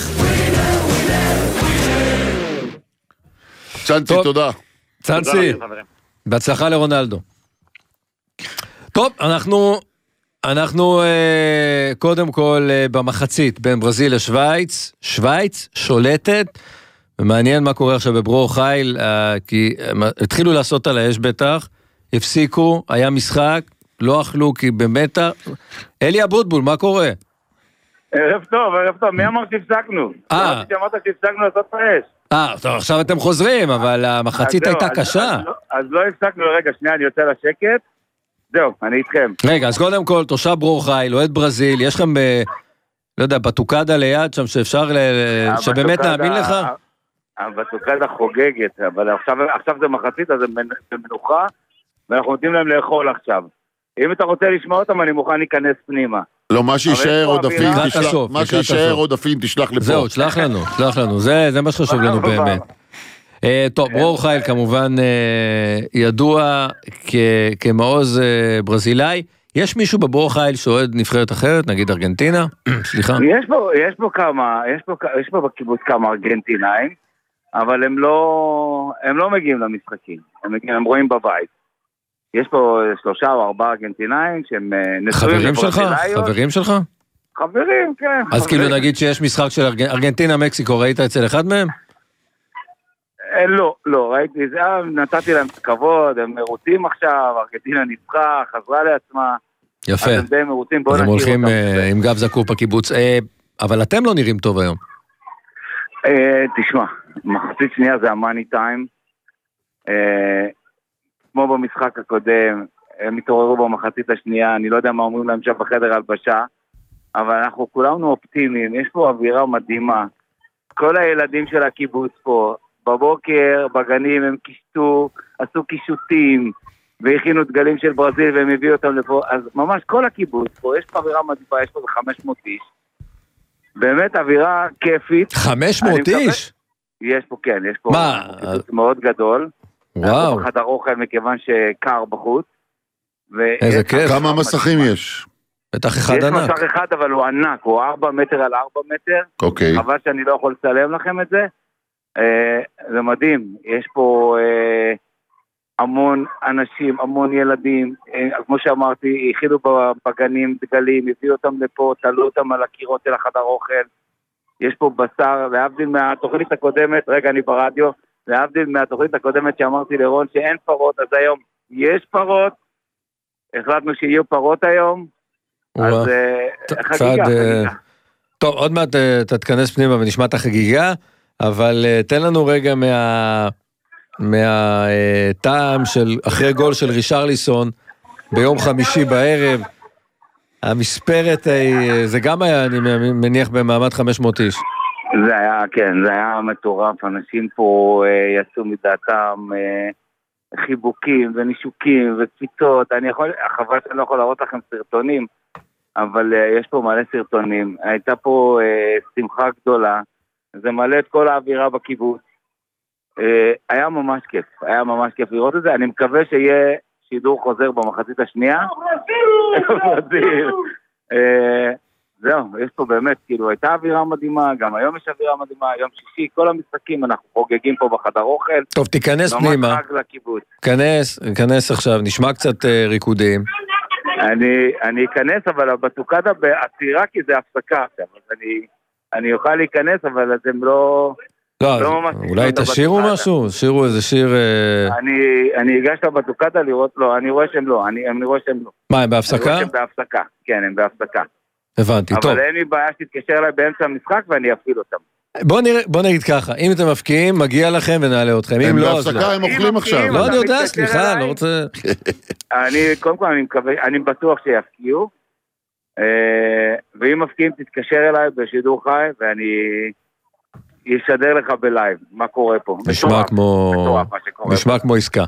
צאנצי, תודה. צאנצי, בהצלחה לרונלדו. טוב, אנחנו קודם כל במחצית בין ברזיל לשוויץ, שוויץ שולטת, ומעניין מה קורה עכשיו בברור חיל, כי התחילו לעשות על האש בטח, הפסיקו, היה משחק, לא אכלו כי באמת, אלי אבוטבול, מה קורה? ערב טוב, מי אמר שהפסקנו? אמרת שהפסקנו לעשות את האש. טוב, עכשיו אתם חוזרים, אבל המחצית הייתה קשה. אז לא הפסקנו, רגע, שנייה, אני יוצא לשקט. זהו, אני איתכם. רגע, אז קודם כל, תושב ברור חיל, אוהד ברזיל, יש לכם, לא יודע, בטוקדה ליד שם שאפשר, שבאמת נאמין לך? הבטוקדה חוגגת, אבל עכשיו זה מחצית, אז זה מנוחה, ואנחנו נותנים להם לאכול עכשיו. אם אתה רוצה לשמוע אותם, אני מוכן להיכנס פנימה. לא, מה שישאר עודפים, תשלח לפה. זהו, תשלח לנו, זה מה שחשוב לנו באמת. טוב, ברור חיל כמובן ידוע כמעוז ברזילאי. יש מישהו בברור חיל שאוהד נבחרת אחרת, נגיד ארגנטינה? סליחה. יש פה בקיבוץ כמה ארגנטינאים, אבל הם לא מגיעים למשחקים, הם רואים בבית. יש פה 3 או 4 ארגנטינאים שהם חברים שלך? חברים שלך? חברים, כן. אז כאילו נגיד שיש משחק של ארגנטינה, מקסיקו, ראית אצל אחד מהם? לא, ראיתי, נתתי להם כבוד, הם מרוצים עכשיו, ארגנטינה ניצחה, חזרה לעצמה. יפה. אז הם די מרוצים, בואו אז הם נכיר הולכים אותם. עם גב זקוף בקיבוץ. אבל אתם לא נראים טוב היום. תשמע, מחצית שנייה זה המאני טיים. כמו במשחק הקודם, הם התעוררו במחצית השנייה, אני לא יודע מה אומרים להם שם בחדר הלבשה, אבל אנחנו כולנו אופטימיים, יש פה אווירה מדהימה. כל הילדים של הקיבוץ פה, בבוקר, בגנים, הם קישטו, עשו קישוטים, והכינו דגלים של ברזיל, והם הביאו אותם לפה, אז ממש כל הקיבוץ פה, יש פה אווירה מדהימה, יש פה 500 איש. באמת אווירה כיפית. 500 איש? יש פה, כן, יש פה מה? קיבוץ מאוד גדול. וואו. בחדר אוכל מכיוון שקר בחוץ. איזה כיף. כמה מסכים יש? בטח אחד ענק. יש מסך אחד, אבל הוא ענק, הוא 4 מטר על 4 מטר. אוקיי. חבל שאני לא יכול לצלם לכם את זה. זה מדהים, יש פה המון אנשים, המון ילדים, כמו שאמרתי, הכילו בגנים דגלים, הביאו אותם לפה, תלו אותם על הקירות של החדר אוכל. יש פה בשר, להבדיל מהתוכנית הקודמת, רגע אני ברדיו, להבדיל מהתוכנית הקודמת שאמרתי לרון שאין פרות, אז היום יש פרות, החלטנו שיהיו פרות היום, אז חגיגה. טוב, עוד מעט תתכנס פנימה ונשמע את החגיגה, אבל תן לנו רגע מהטעם של אחרי גול של רישרליסון ביום חמישי בערב, המספרת, זה גם היה, אני מניח, במעמד 500 איש. זה היה, כן, זה היה מטורף, אנשים פה יצאו מדעתם, חיבוקים ונישוקים וקפיצות, חבל שאני לא יכול להראות לכם סרטונים, אבל יש פה מלא סרטונים, הייתה פה שמחה גדולה, זה מלא את כל האווירה בקיבוץ, היה ממש כיף לראות את זה, אני מקווה שיהיה שידור חוזר במחצית השנייה. ברזיל. זהו, יש פה באמת, כאילו, הייתה אווירה מדהימה, גם היום יש אווירה מדהימה, יום שישי, כל המשחקים אנחנו חוגגים פה בחדר אוכל. טוב, תיכנס פנימה. ממש חג לקיבוץ. כנס עכשיו, נשמע קצת ריקודים. אני אכנס, אבל בטוקדה בעצירה, כי זה הפסקה עכשיו, אז אני אוכל להיכנס, אבל אתם לא... לא, אולי תשירו משהו? שירו איזה שיר... אני אגש לבטוקדה לראות, לא, אני רואה שהם לא, אני רואה שהם לא. מה, הם בהפסקה? אני רואה שהם בהפסקה, כן, הם בהפסקה. הבנתי, טוב. אבל אין לי בעיה שתתקשר אליי באמצע המשחק ואני אפעיל אותם. בוא נגיד ככה, אם אתם מפקיעים, מגיע לכם ונעלה אתכם, אם לא, אז לא. הם בהפסקה, הם אוכלים עכשיו. לא, אני יודע, סליחה, לא רוצה... קודם כל, אני מקווה, אני בטוח שיפקיעו, ואם מפקיעים, תתקשר אליי בשידור חי, ואני ישדר לך בלייב, מה קורה פה. נשמע כמו עסקה.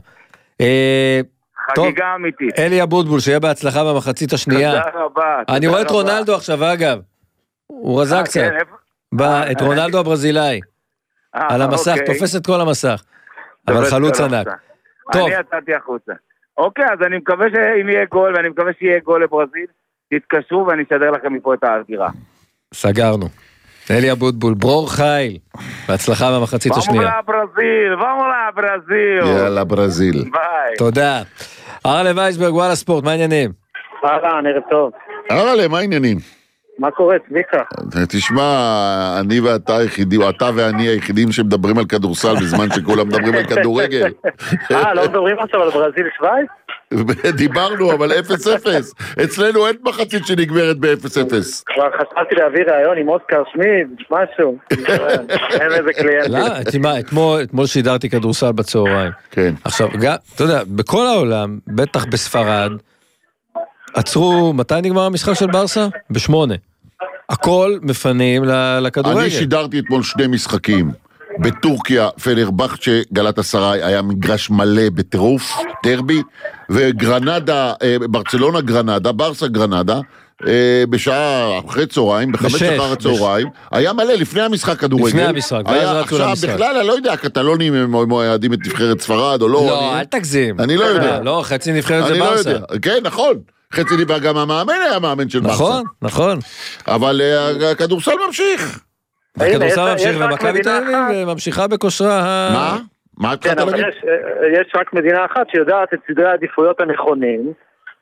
חגיגה אמיתית. אלי אבוטבול, שיהיה בהצלחה במחצית השנייה. תודה רבה. אני רואה את רונלדו עכשיו, אגב. הוא רזה קצת. את רונלדו הברזילאי. על המסך, תופס את כל המסך. אבל חלוץ ענק. אני יצאתי החוצה. אוקיי, אז אני מקווה שאם יהיה גול, ואני מקווה שיהיה גול לברזיל, תתקשרו ואני אשדר לכם מפה את ההסגירה. סגרנו. אלי אבוטבול, ברור חיל. בהצלחה במחצית השנייה. ואמו לברזיל. יאללה ברזיל. ביי. תודה. ארלה וייסברג, וואלה ספורט, מה העניינים? אהלן, ערב טוב. ארלה, מה העניינים? מה קורה, צביקה? תשמע, אני ואתה היחידים, או אתה ואני היחידים שמדברים על כדורסל בזמן שכולם מדברים על כדורגל. לא מדברים עכשיו על ברזיל שווייץ? דיברנו, אבל 0-0. אצלנו אין מחצית שנגמרת ב-0-0. כבר חשבתי להביא רעיון עם אוסקר שמיד, משהו. אין איזה קליינטים. לא, תשמע, אתמול שידרתי כדורסל בצהריים. כן. עכשיו, אתה יודע, בכל העולם, בטח בספרד, עצרו, מתי נגמר המשחק של ברסה? ב8. הכל מפנים לכדורגל. אני שידרתי אתמול 2 משחקים. בטורקיה, פנרבחצ'ה, גלאטסראי, היה מגרש מלא בטירוף, דרבי, וגרנדה, ברצלונה גרנדה, ברסה גרנדה, בשעה אחרי צהריים, ב5 אחר הצהריים, היה מלא לפני המשחק כדורגל. לפני המשחק, ואז רצו למשחק. בכלל, אני לא יודע, הקטלונים הם מועדים את נבחרת ספרד או לא. לא, אל תגזים. אני לא יודע. לא, חצי נבחרת זה ברסה. כן, נכון. חצי נבחרת, גם המאמן היה מאמן של ברסה. נכון. אבל הכדורסל ממשיך. הכדורסל ממשיך, ומכבי תל אביב ממשיכה בכושרה. מה התחלת להגיד? יש רק מדינה אחת שיודעת את סדרי העדיפויות הנכונים,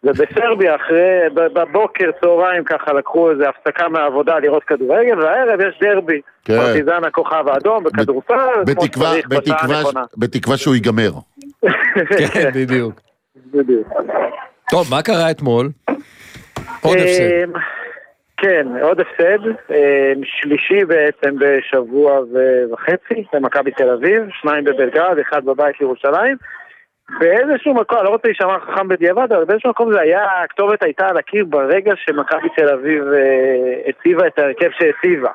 ובסרביה אחרי, בבוקר, צהריים ככה, לקחו איזו הפסקה מהעבודה לראות כדורגל, והערב יש דרבי, פרטיזן הכוכב האדום, בכדורסל, בתקווה שהוא ייגמר. כן, בדיוק. בדיוק. טוב, מה קרה אתמול? עוד הפסד. כן, עוד הפסד, שלישי בעצם בשבוע וחצי, במכבי תל אביב, 2 בבלגרד, 1 בבית לירושלים, באיזשהו מקום, אני לא רוצה להישמע חכם בדיעבד, אבל באיזשהו מקום זה היה, הכתובת הייתה על הקיר ברגע שמכבי תל אביב הציבה את ההרכב שהציבה.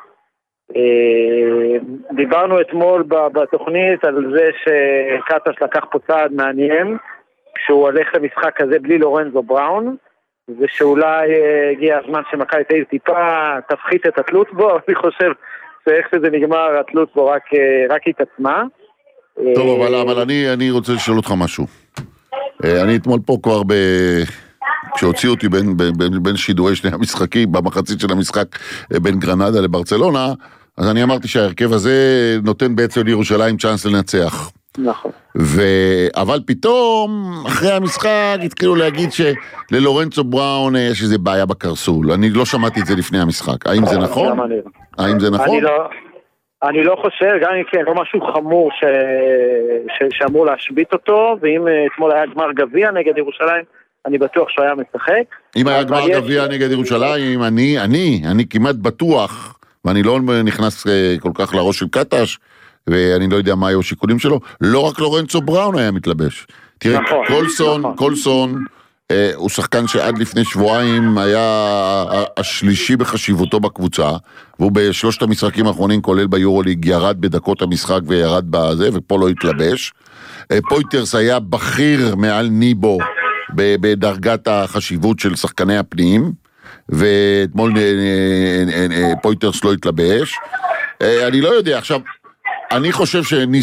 דיברנו אתמול בתוכנית על זה שקטש לקח פה צעד מעניין, כשהוא הולך למשחק כזה בלי לורנזו בראון, ושאולי הגיע הזמן שמכבי תל אביב טיפה תפחית את התלות בו, אני חושב שאיך שזה נגמר, התלות בו רק התעצמה. טוב, אבל אני רוצה לשאול אותך משהו. אני אתמול פה כבר כשהוציאו אותי בין שידורי שני המשחקים, במחצית של המשחק בין גרנדה לברצלונה, אז אני אמרתי שההרכב הזה נותן בעצם לירושלים צ'אנס לנצח. נכון. אבל פתאום, אחרי המשחק, התחילו להגיד שללורנצו בראון יש איזה בעיה בקרסול. אני לא שמעתי את זה לפני המשחק. האם זה נכון? האם זה נכון? אני לא חושב, גם אם כן, לא משהו חמור שאמור להשבית אותו, ואם אתמול היה גמר גביע נגד ירושלים, אני בטוח שהוא היה משחק. אם היה גמר גביע נגד ירושלים, אני כמעט בטוח, ואני לא נכנס כל כך לראש של קטש, ואני לא יודע מה היו השיקולים שלו, לא רק לורנצו בראון היה מתלבש. תראה, קולסון, הוא שחקן שעד לפני שבועיים היה השלישי בחשיבותו בקבוצה, והוא בשלושת המשחקים האחרונים, כולל ביורוליג, ירד בדקות המשחק וירד בזה, ופה לא התלבש. פויטרס היה בכיר מעל ניבו, בדרגת החשיבות של שחקני הפנים, ואתמול פויטרס לא התלבש. אני לא יודע, עכשיו, אני חושב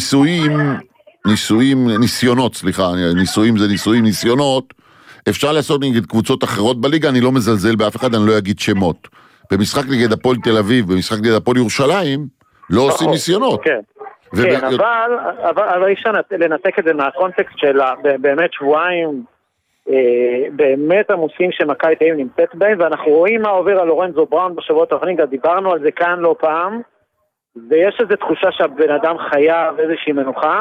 ניסיונות, אפשר לעשות נגד קבוצות אחרות בליגה, אני לא מזלזל באף אחד, אני לא אגיד שמות. במשחק נגד הפועל תל אביב, במשחק נגד הפועל ירושלים, לא עושים ניסיונות. כן, אבל אפשר לנתק את זה מהקונטקסט של באמת שבועיים, באמת עמוסים שמכבי תל אביב נמצאת בהם, ואנחנו רואים מה עובר על לורנזו בראון בשבועות האחרונים, דיברנו על זה כאן לא פעם, ויש איזו תחושה שהבן אדם חייב איזושהי מנוחה,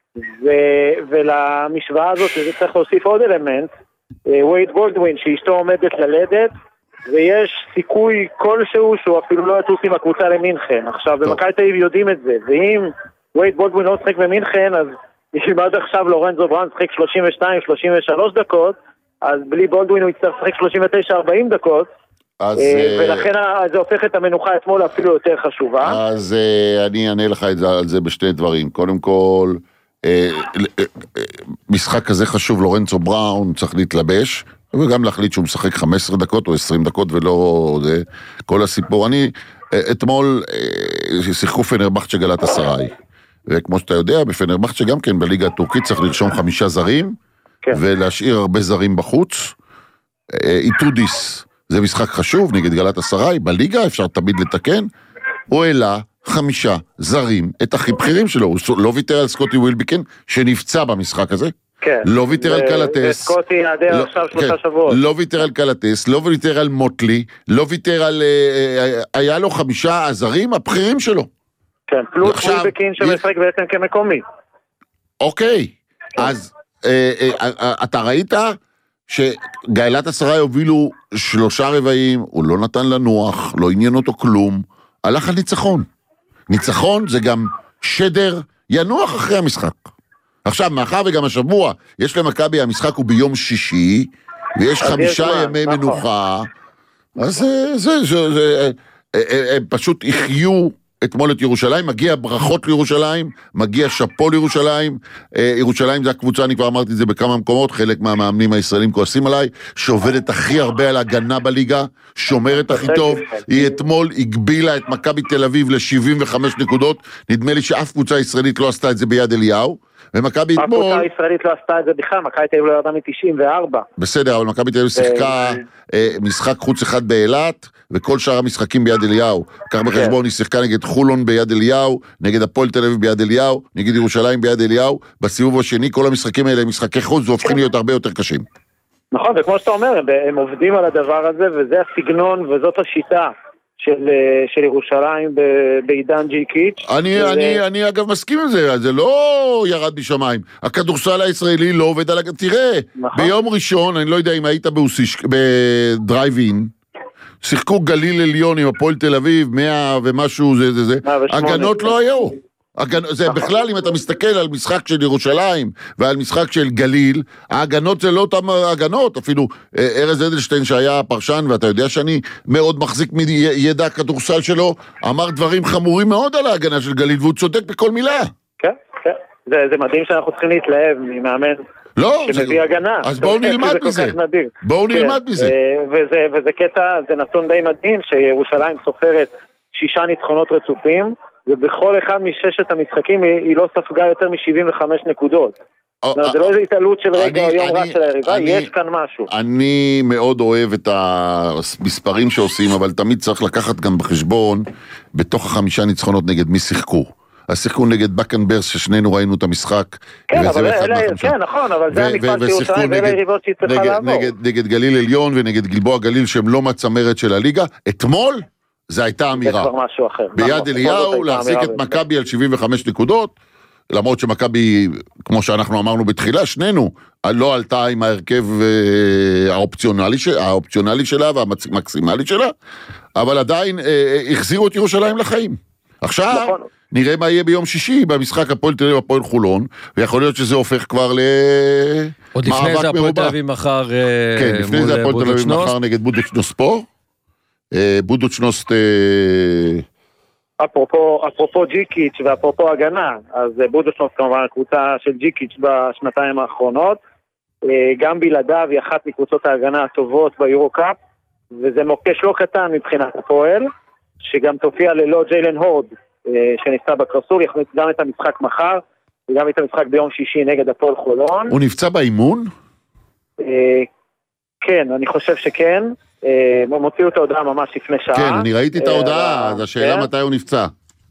ולמשוואה הזאת זה צריך להוסיף עוד אלמנט, וייד בולדווין שאשתו עומדת ללדת, ויש סיכוי כלשהו שהוא אפילו לא יטוס עם הקבוצה למינכן. עכשיו במכבי תל אביב יודעים את זה, ואם וייד בולדווין לא שחק במינכן, אז אם עד עכשיו לורנזו בראון שחק 32-33 דקות, אז בלי בולדווין הוא יצטרך לשחק 39-40 דקות, ולכן זה הופך את המנוחה אתמול אפילו יותר חשובה. אז אני אענה לך על זה בשתי דברים. קודם כל, משחק כזה חשוב, לורנצו בראון צריך להתלבש, וגם להחליט שהוא משחק 15 דקות או 20 דקות ולא זה, כל הסיפור. אני, אתמול שיחקו פנרבחצ'ה גלאטסראי, וכמו שאתה יודע, בפנרבחצ'ה גם כן בליגה הטורקית צריך לרשום 5 זרים, ולהשאיר הרבה זרים בחוץ. איתודיס, זה משחק חשוב נגד גלאטסראי, בליגה אפשר תמיד לתקן, הוא העלה 5 זרים, את הכי בכירים שלו, הוא לא ויתר על סקוטי ווילביקן, שנפצע במשחק הזה, לא ויתר על קלטס, וסקוטי יעדר עכשיו 3 שבועות, לא ויתר על קלטס, לא ויתר על מוטלי, לא ויתר על, היה לו 5 הזרים הבכירים שלו. כן, פלוס ווילביקין שמשחק בעצם כמקומי. אוקיי, אז אתה ראית שגלאטסראי הובילו 3 רבעים, הוא לא נתן לנוח, לא עניין אותו כלום, הלך על ניצחון. ניצחון זה גם שדר ינוח אחרי המשחק. עכשיו, מאחר וגם השבוע, יש למכבי, המשחק הוא ביום שישי, ויש 5 ימי מנוחה, אז הם פשוט יחיו אתמול את ירושלים, מגיע ברכות לירושלים, מגיע שפו לירושלים, ירושלים זה הקבוצה, אני כבר אמרתי את זה בכמה מקומות, חלק מהמאמנים הישראלים כועסים עליי, שעובדת הכי הרבה על הגנה בליגה, שומרת הכי טוב, היא אתמול הגבילה את מכבי תל אביב ל-75 נקודות, נדמה לי שאף קבוצה ישראלית לא עשתה את זה ביד אליהו, ומכבי אתמול... הקבוצה הישראלית לא עשתה את זה בכלל, מכבי תל אביב לא ירדה מ-94. בסדר, אבל מכבי תל אביב שיחקה משחק חוץ אחד באילת, וכל שאר המשחקים ביד אליהו. כך בחשבון, היא שיחקה נגד חולון ביד אליהו, נגד הפועל תל אביב ביד אליהו, נגד ירושלים ביד אליהו, בסיבוב השני, כל המשחקים האלה הם משחקי חוץ, והופכים להיות הרבה יותר קשים. נכון, וכמו שאתה אומר, הם עובדים על הדבר הזה, וזה הסגנון וזאת השיטה של ירושלים בעידן ג'יקיץ'. אני אגב מסכים עם זה, זה לא ירד בשמיים. הכדורסל הישראלי לא עובד על... תראה, ביום ראשון, אני לא יודע אם היית בדרייב-אין, שיחקו גליל עליון עם הפועל תל אביב, 100 ומשהו, זה. הגנות לא היו. זה בכלל, אם אתה מסתכל על משחק של ירושלים ועל משחק של גליל, ההגנות זה לא אותם הגנות, אפילו ארז אדלשטיין שהיה פרשן, ואתה יודע שאני מאוד מחזיק מידע הכדורסל שלו, אמר דברים חמורים מאוד על ההגנה של גליל, והוא צודק בכל מילה. כן, כן. זה מדהים שאנחנו צריכים להתלהב ממאמן שמביא הגנה. אז בואו נלמד מזה. בואו נלמד מזה. וזה קטע, זה נתון די מדהים, שירושלים סופרת 6 ניצחונות רצופים, ובכל אחד מששת המשחקים היא לא ספגה יותר מ-75 נקודות. זה לא איזו התעלות של רגע או יום רע של היריבה, יש כאן משהו. אני מאוד אוהב את המספרים שעושים, אבל תמיד צריך לקחת גם בחשבון, בתוך 5 ניצחונות נגד מי שיחקו. אז שיחקו נגד בקנברס, ששנינו ראינו את המשחק. כן, נכון, אבל זה המפעל שירושלים, ואלה היריבות שהיא צריכה לעבור. נגד גליל עליון ונגד גלבוע גליל, שהם לא מהצמרת של הליגה. אתמול זה הייתה אמירה. זה כבר משהו אחר. ביד אליהו, להחזיק את מכבי על 75 נקודות, למרות שמכבי, כמו שאנחנו אמרנו בתחילה, שנינו, לא עלתה עם ההרכב האופציונלי שלה והמקסימלי שלה, אבל עדיין החזירו את ירושלים לחיים. עכשיו, נראה מה יהיה ביום שישי במשחק הפועל תל אביב הפועל חולון, ויכול להיות שזה הופך כבר עוד לפני זה הפועל תל אביב מחר כן, לפני זה הפועל תל אביב מחר נגד בודוצ'נוספור. בודוצ'נוסט... אפרופו ג'יקיץ' ואפרופו הגנה, אז בודוצ'נוסט כמובן הקבוצה של ג'יקיץ' בשנתיים האחרונות, גם בלעדיו היא אחת מקבוצות ההגנה הטובות ביורו-קאפ, וזה מוקש לא קטן מבחינת הפועל, שגם תופיע ללא ג'יילן הורד, שנפצע בקרסור, יכניס גם את המשחק מחר, וגם את המשחק ביום שישי נגד הפועל חולון. הוא נפצע באימון? כן, אני חושב שכן. מוציאו את ההודעה ממש לפני שעה. כן, אני ראיתי את ההודעה, אז השאלה מתי הוא נפצע.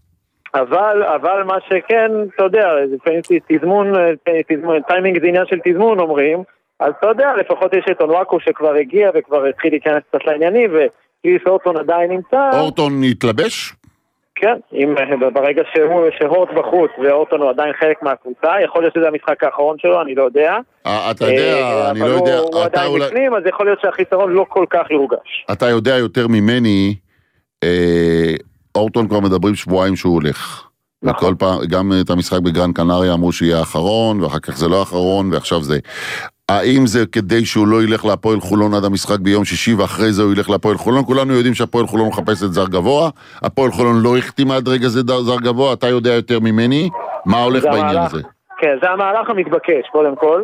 אבל מה שכן, אתה יודע, תזמון, טיימינג זה עניין של תזמון אומרים, אז אתה יודע, לפחות יש את אונוואקו שכבר הגיע וכבר התחיל להיכנס קצת לעניינים, וכריס אורטון עדיין נמצא. אורטון יתלבש? כן, ברגע שהורט בחוץ ואורטון הוא עדיין חלק מהקבוצה, יכול להיות שזה המשחק האחרון שלו, אני לא יודע. אתה יודע, אני לא יודע. אבל הוא עדיין בפנים, אז יכול להיות שהחיסרון לא כל כך יורגש. אתה יודע יותר ממני, אורטון כבר מדברים שבועיים שהוא הולך. וכל פעם, גם את המשחק בגרן קנריה אמרו שיהיה האחרון, ואחר כך זה לא האחרון, ועכשיו זה. האם זה כדי שהוא לא ילך להפועל חולון עד המשחק ביום שישי, ואחרי זה הוא ילך להפועל חולון? כולנו יודעים שהפועל חולון מחפש את זר גבוה, הפועל חולון לא החתימה עד רגע זה זר גבוה, אתה יודע יותר ממני, מה הולך בעניין הזה? כן, זה המהלך המתבקש, קודם כל.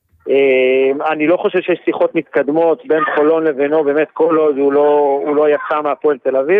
אני לא חושב שיש שיחות מתקדמות בין חולון לבינו, באמת כל עוד הוא לא יצא מהפועל תל אביב.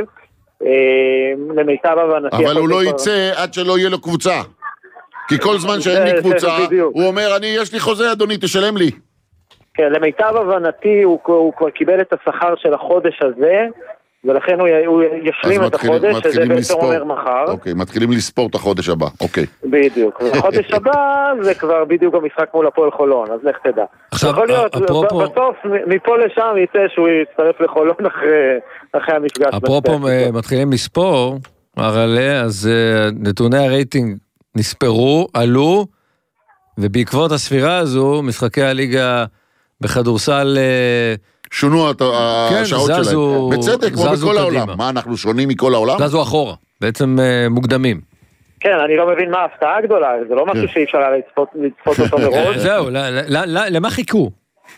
למיטב הבנתי... אבל הוא לא יצא עד שלא יהיה לו קבוצה. כי כל זמן שאין לי קבוצה, הוא אומר, יש לי חוזה אדוני, תשלם לי. כן, למיטב הבנתי הוא כבר קיבל את השכר של החודש הזה, ולכן הוא ישלים את החודש, שזה בעצם אומר מחר. אוקיי, מתחילים לספור את החודש הבא, אוקיי. בדיוק, החודש הבא זה כבר בדיוק המשחק מול הפועל חולון, אז לך תדע. יכול להיות, בסוף מפה לשם יצא שהוא יצטרף לחולון אחרי המפגש. אפרופו מתחילים לספור, אז נתוני הרייטינג נספרו, עלו, ובעקבות הספירה הזו, משחקי הליגה בכדורסל... שונו השעות שלהם. בצדק, כמו בכל העולם. מה, אנחנו שונים מכל העולם? זזו אחורה, בעצם מוקדמים. כן, אני לא מבין מה ההפתעה הגדולה, זה לא משהו שאי אפשר לצפות אותו מראש. זהו, למה חיכו?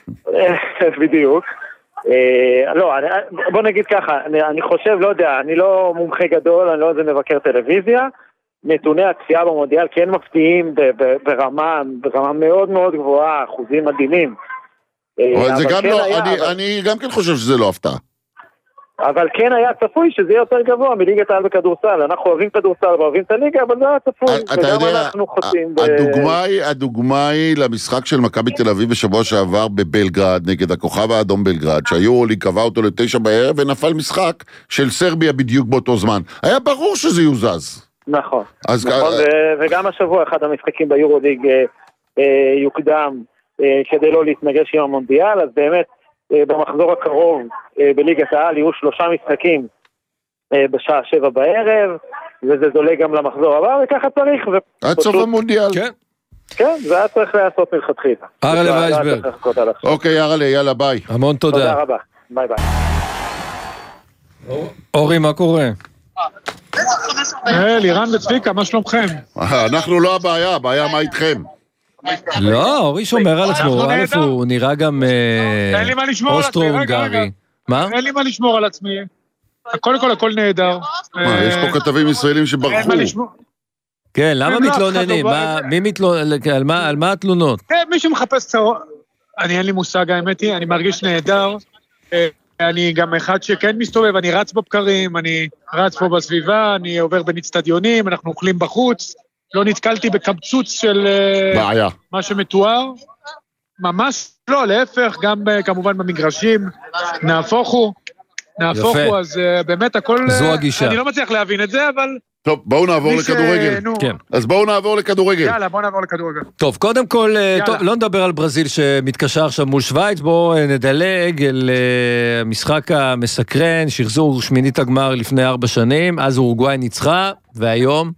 בדיוק. לא, בוא נגיד ככה, אני חושב, לא יודע, אני לא מומחה גדול, אני לא יודע מבקר טלוויזיה, נתוני הצפייה במונדיאל כן מפתיעים ברמה מאוד מאוד גבוהה, אחוזים מדהימים. זה גם לא, אני גם כן חושב שזה לא הפתעה. אבל כן היה צפוי שזה יהיה יותר גבוה מליגת העל בכדורסל. אנחנו אוהבים כדורסל ואוהבים את הליגה, אבל זה היה צפוי. אתה יודע, הדוגמה היא למשחק של מכבי תל אביב בשבוע שעבר בבלגרד, נגד הכוכב האדום בלגרד, שהיורוליג קבע אותו ל9 בערב, ונפל משחק של סרביה בדיוק באותו זמן. היה ברור שזה יוזז. נכון. וגם השבוע אחד המשחקים ביורוליג יוקדם כדי לא להתנגש עם המונדיאל, אז באמת במחזור הקרוב בליגת העל יהיו 3 משחקים בשעה 7 בערב, וזה דולה גם למחזור הבא, וככה צריך. עד סוף המונדיאל. כן. כן, זה היה צריך לעשות מלכתחילה. ארלה וייסברג. אוקיי, ארלה, יאללה, ביי. המון תודה. תודה רבה, ביי ביי. אורי, מה קורה? לירן וצביקה, מה שלומכם? אנחנו לא הבעיה, הבעיה מה איתכם? לא, אורי שומר על עצמו, הוא נראה גם אוסטרו-הונגרי. מה? אין לי מה לשמור על עצמי. קודם כל, הכל נהדר. יש פה כתבים ישראלים שברחו. כן, למה מתלוננים? על מה התלונות? מי שמחפש צרות, אין לי מושג, האמת היא, אני מרגיש נהדר. אני גם אחד שכן מסתובב, אני רץ בבקרים, אני רץ פה בסביבה, אני עובר בין אצטדיונים, אנחנו אוכלים בחוץ, לא נתקלתי בקבצוץ של מה שמתואר, ממש לא, להפך, גם כמובן במגרשים, נהפוך הוא, אז באמת הכל, זו הגישה. אני לא מצליח להבין את זה, אבל... טוב, בואו נעבור לכדורגל. כן. אז בואו נעבור לכדורגל. יאללה, בואו נעבור לכדורגל. טוב, קודם כל, לא נדבר על ברזיל שמתקשר עכשיו מול שוויץ, בואו נדלג אל המשחק המסקרן, שחזור שמינית הגמר לפני 4 שנים, אז אורוגוואי ניצחה, והיום?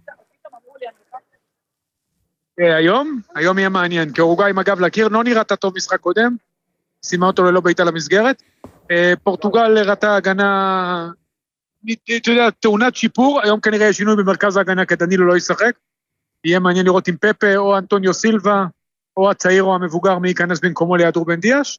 היום יהיה מעניין, כי אורוגוואי עם הגב לקיר, לא נראתה טוב משחק קודם, שימה אותו ללא בעיטה למסגרת, פורטוגל ראתה הגנה... אתה יודע, תאונת שיפור, היום כנראה יש שינוי במרכז ההגנה, כי דנילו לא ישחק, יהיה מעניין לראות עם פפה, או אנטוניו סילבה, או הצעיר או המבוגר, מי ייכנס במקומו ליד רובן דיאש.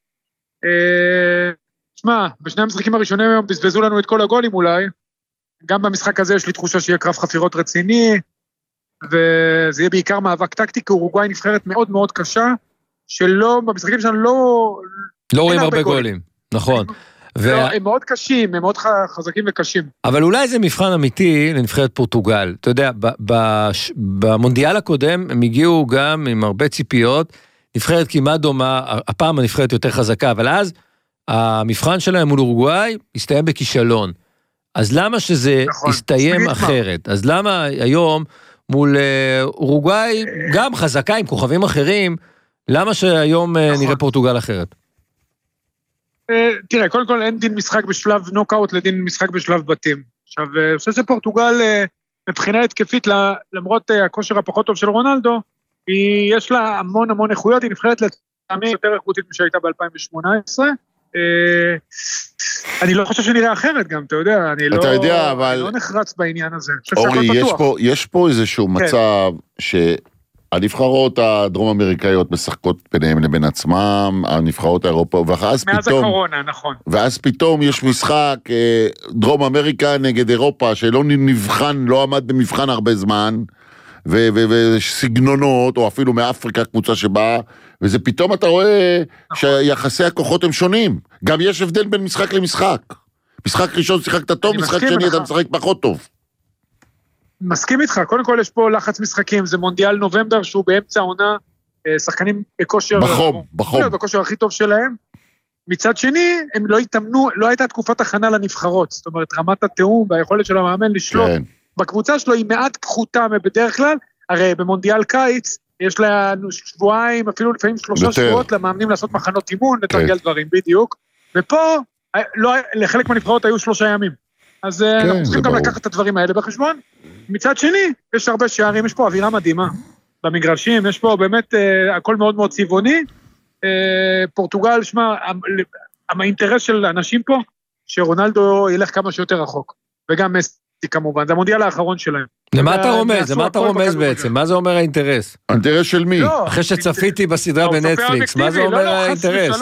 תשמע, בשני המשחקים הראשונים היום, בזבזו לנו את כל הגולים אולי, גם במשחק הזה יש לי תחושה שיהיה קרב חפירות רציני, וזה יהיה בעיקר מאבק טקטי, כי אורוגוואי נבחרת מאוד מאוד קשה, שלא, במשחקים שלנו לא רואים הרבה גולים, נכון. הם מאוד קשים, הם מאוד חזקים וקשים. אבל אולי זה מבחן אמיתי לנבחרת פורטוגל. אתה יודע, במונדיאל הקודם הם הגיעו גם עם הרבה ציפיות, נבחרת כמעט דומה, הפעם הנבחרת יותר חזקה, אבל אז המבחן שלהם מול אורוגוואי הסתיים בכישלון. אז למה שזה יסתיים אחרת? אז למה היום מול אורוגוואי, גם חזקה עם כוכבים אחרים, למה שהיום נראה פורטוגל אחרת? תראה, קודם כל אין דין משחק בשלב נוקאוט לדין משחק בשלב בתים. עכשיו, אני חושב שפורטוגל מבחינה התקפית, למרות הכושר הפחות טוב של רונלדו, יש לה המון איכויות, היא נבחרת לטעמי יותר איכותית משהייתה ב-2018. אני לא חושב שנראה אחרת גם, אתה יודע, אני לא נחרץ בעניין הזה. אורי, יש פה איזשהו מצב הנבחרות הדרום אמריקאיות משחקות ביניהם לבין עצמם, הנבחרות האירופאיות, מאז הקורונה, נכון. ואז פתאום יש משחק דרום אמריקה נגד אירופה, שלא נבחן, לא עמד במבחן הרבה זמן, וסגנונות, או אפילו מאפריקה קבוצה שבאה, וזה פתאום אתה רואה שיחסי הכוחות הם שונים. גם יש הבדל בין משחק למשחק. משחק ראשון שיחקת טוב, משחק שני אתה משחק פחות טוב. מסכים איתך, קודם כל יש פה לחץ משחקים, זה מונדיאל נובמבר שהוא באמצע העונה, שחקנים בכושר, בחום. בכושר הכי טוב שלהם, מצד שני, הם לא התאמנו, לא הייתה תקופת הכנה לנבחרות, זאת אומרת, רמת התאום והיכולת של המאמן לשלוט, בקבוצה שלו היא מעט פחותה מבדרך כלל, הרי במונדיאל קיץ, יש לנו שבועיים, אפילו לפעמים 3 שבועות, למאמנים לעשות מחנות אימון, לתרגל דברים בדיוק, ופה, לחלק מהנבחרות היו 3 ימים, אז אנחנו צריכים גם לקחת את הדברים האלה בחשבון, מצד שני, יש הרבה שערים, יש פה אווירה מדהימה, במגרשים, יש פה באמת הכל מאוד מאוד צבעוני, פורטוגל, שמה, האינטרס של אנשים פה, שרונלדו ילך כמה שיותר רחוק, וגם מסי כמובן, זה המונדיאל האחרון שלהם. למה אתה רומז? למה אתה רומז בעצם? מה זה אומר האינטרס? האינטרס של מי? אחרי שצפיתי בסדרה בנטפליקס, מה זה אומר האינטרס?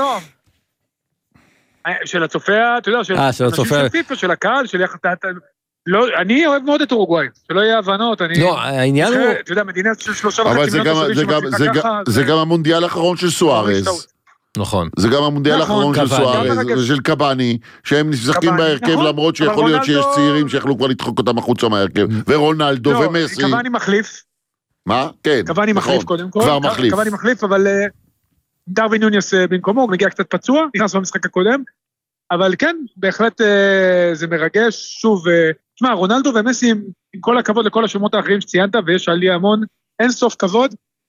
של הצופה, אתה יודע, של הצופה. של הקהל, של יחד... לא, אני אוהב מאוד את אורוגוואי, שלא יהיה הבנות, אני... לא, העניין הוא... אתה יודע, מדינה של 3.5 אבל זה גם המונדיאל האחרון של סוארז. נכון. זה גם המונדיאל האחרון של סוארז, ושל קבאני, שהם משחקים בהרכב, למרות שיכול להיות שיש צעירים שיכולו כבר לדחוק אותם החוצה מהרכב, ורונלדו ומסי. קבאני מחליף. מה? כן. קבאני מחליף קודם כל. כבר מחליף. קבאני מחליף, אבל דרווין נוניס במקומו, הוא מגיע קצת פצוע, נכנס במשחק הקודם, אבל כן, בהחלט זה מרגש, שוב, תשמע, רונלדו ומסי, עם כל הכבוד לכל השמות האחרים שציינת, ויש עלי המון, אין סוף כבוד,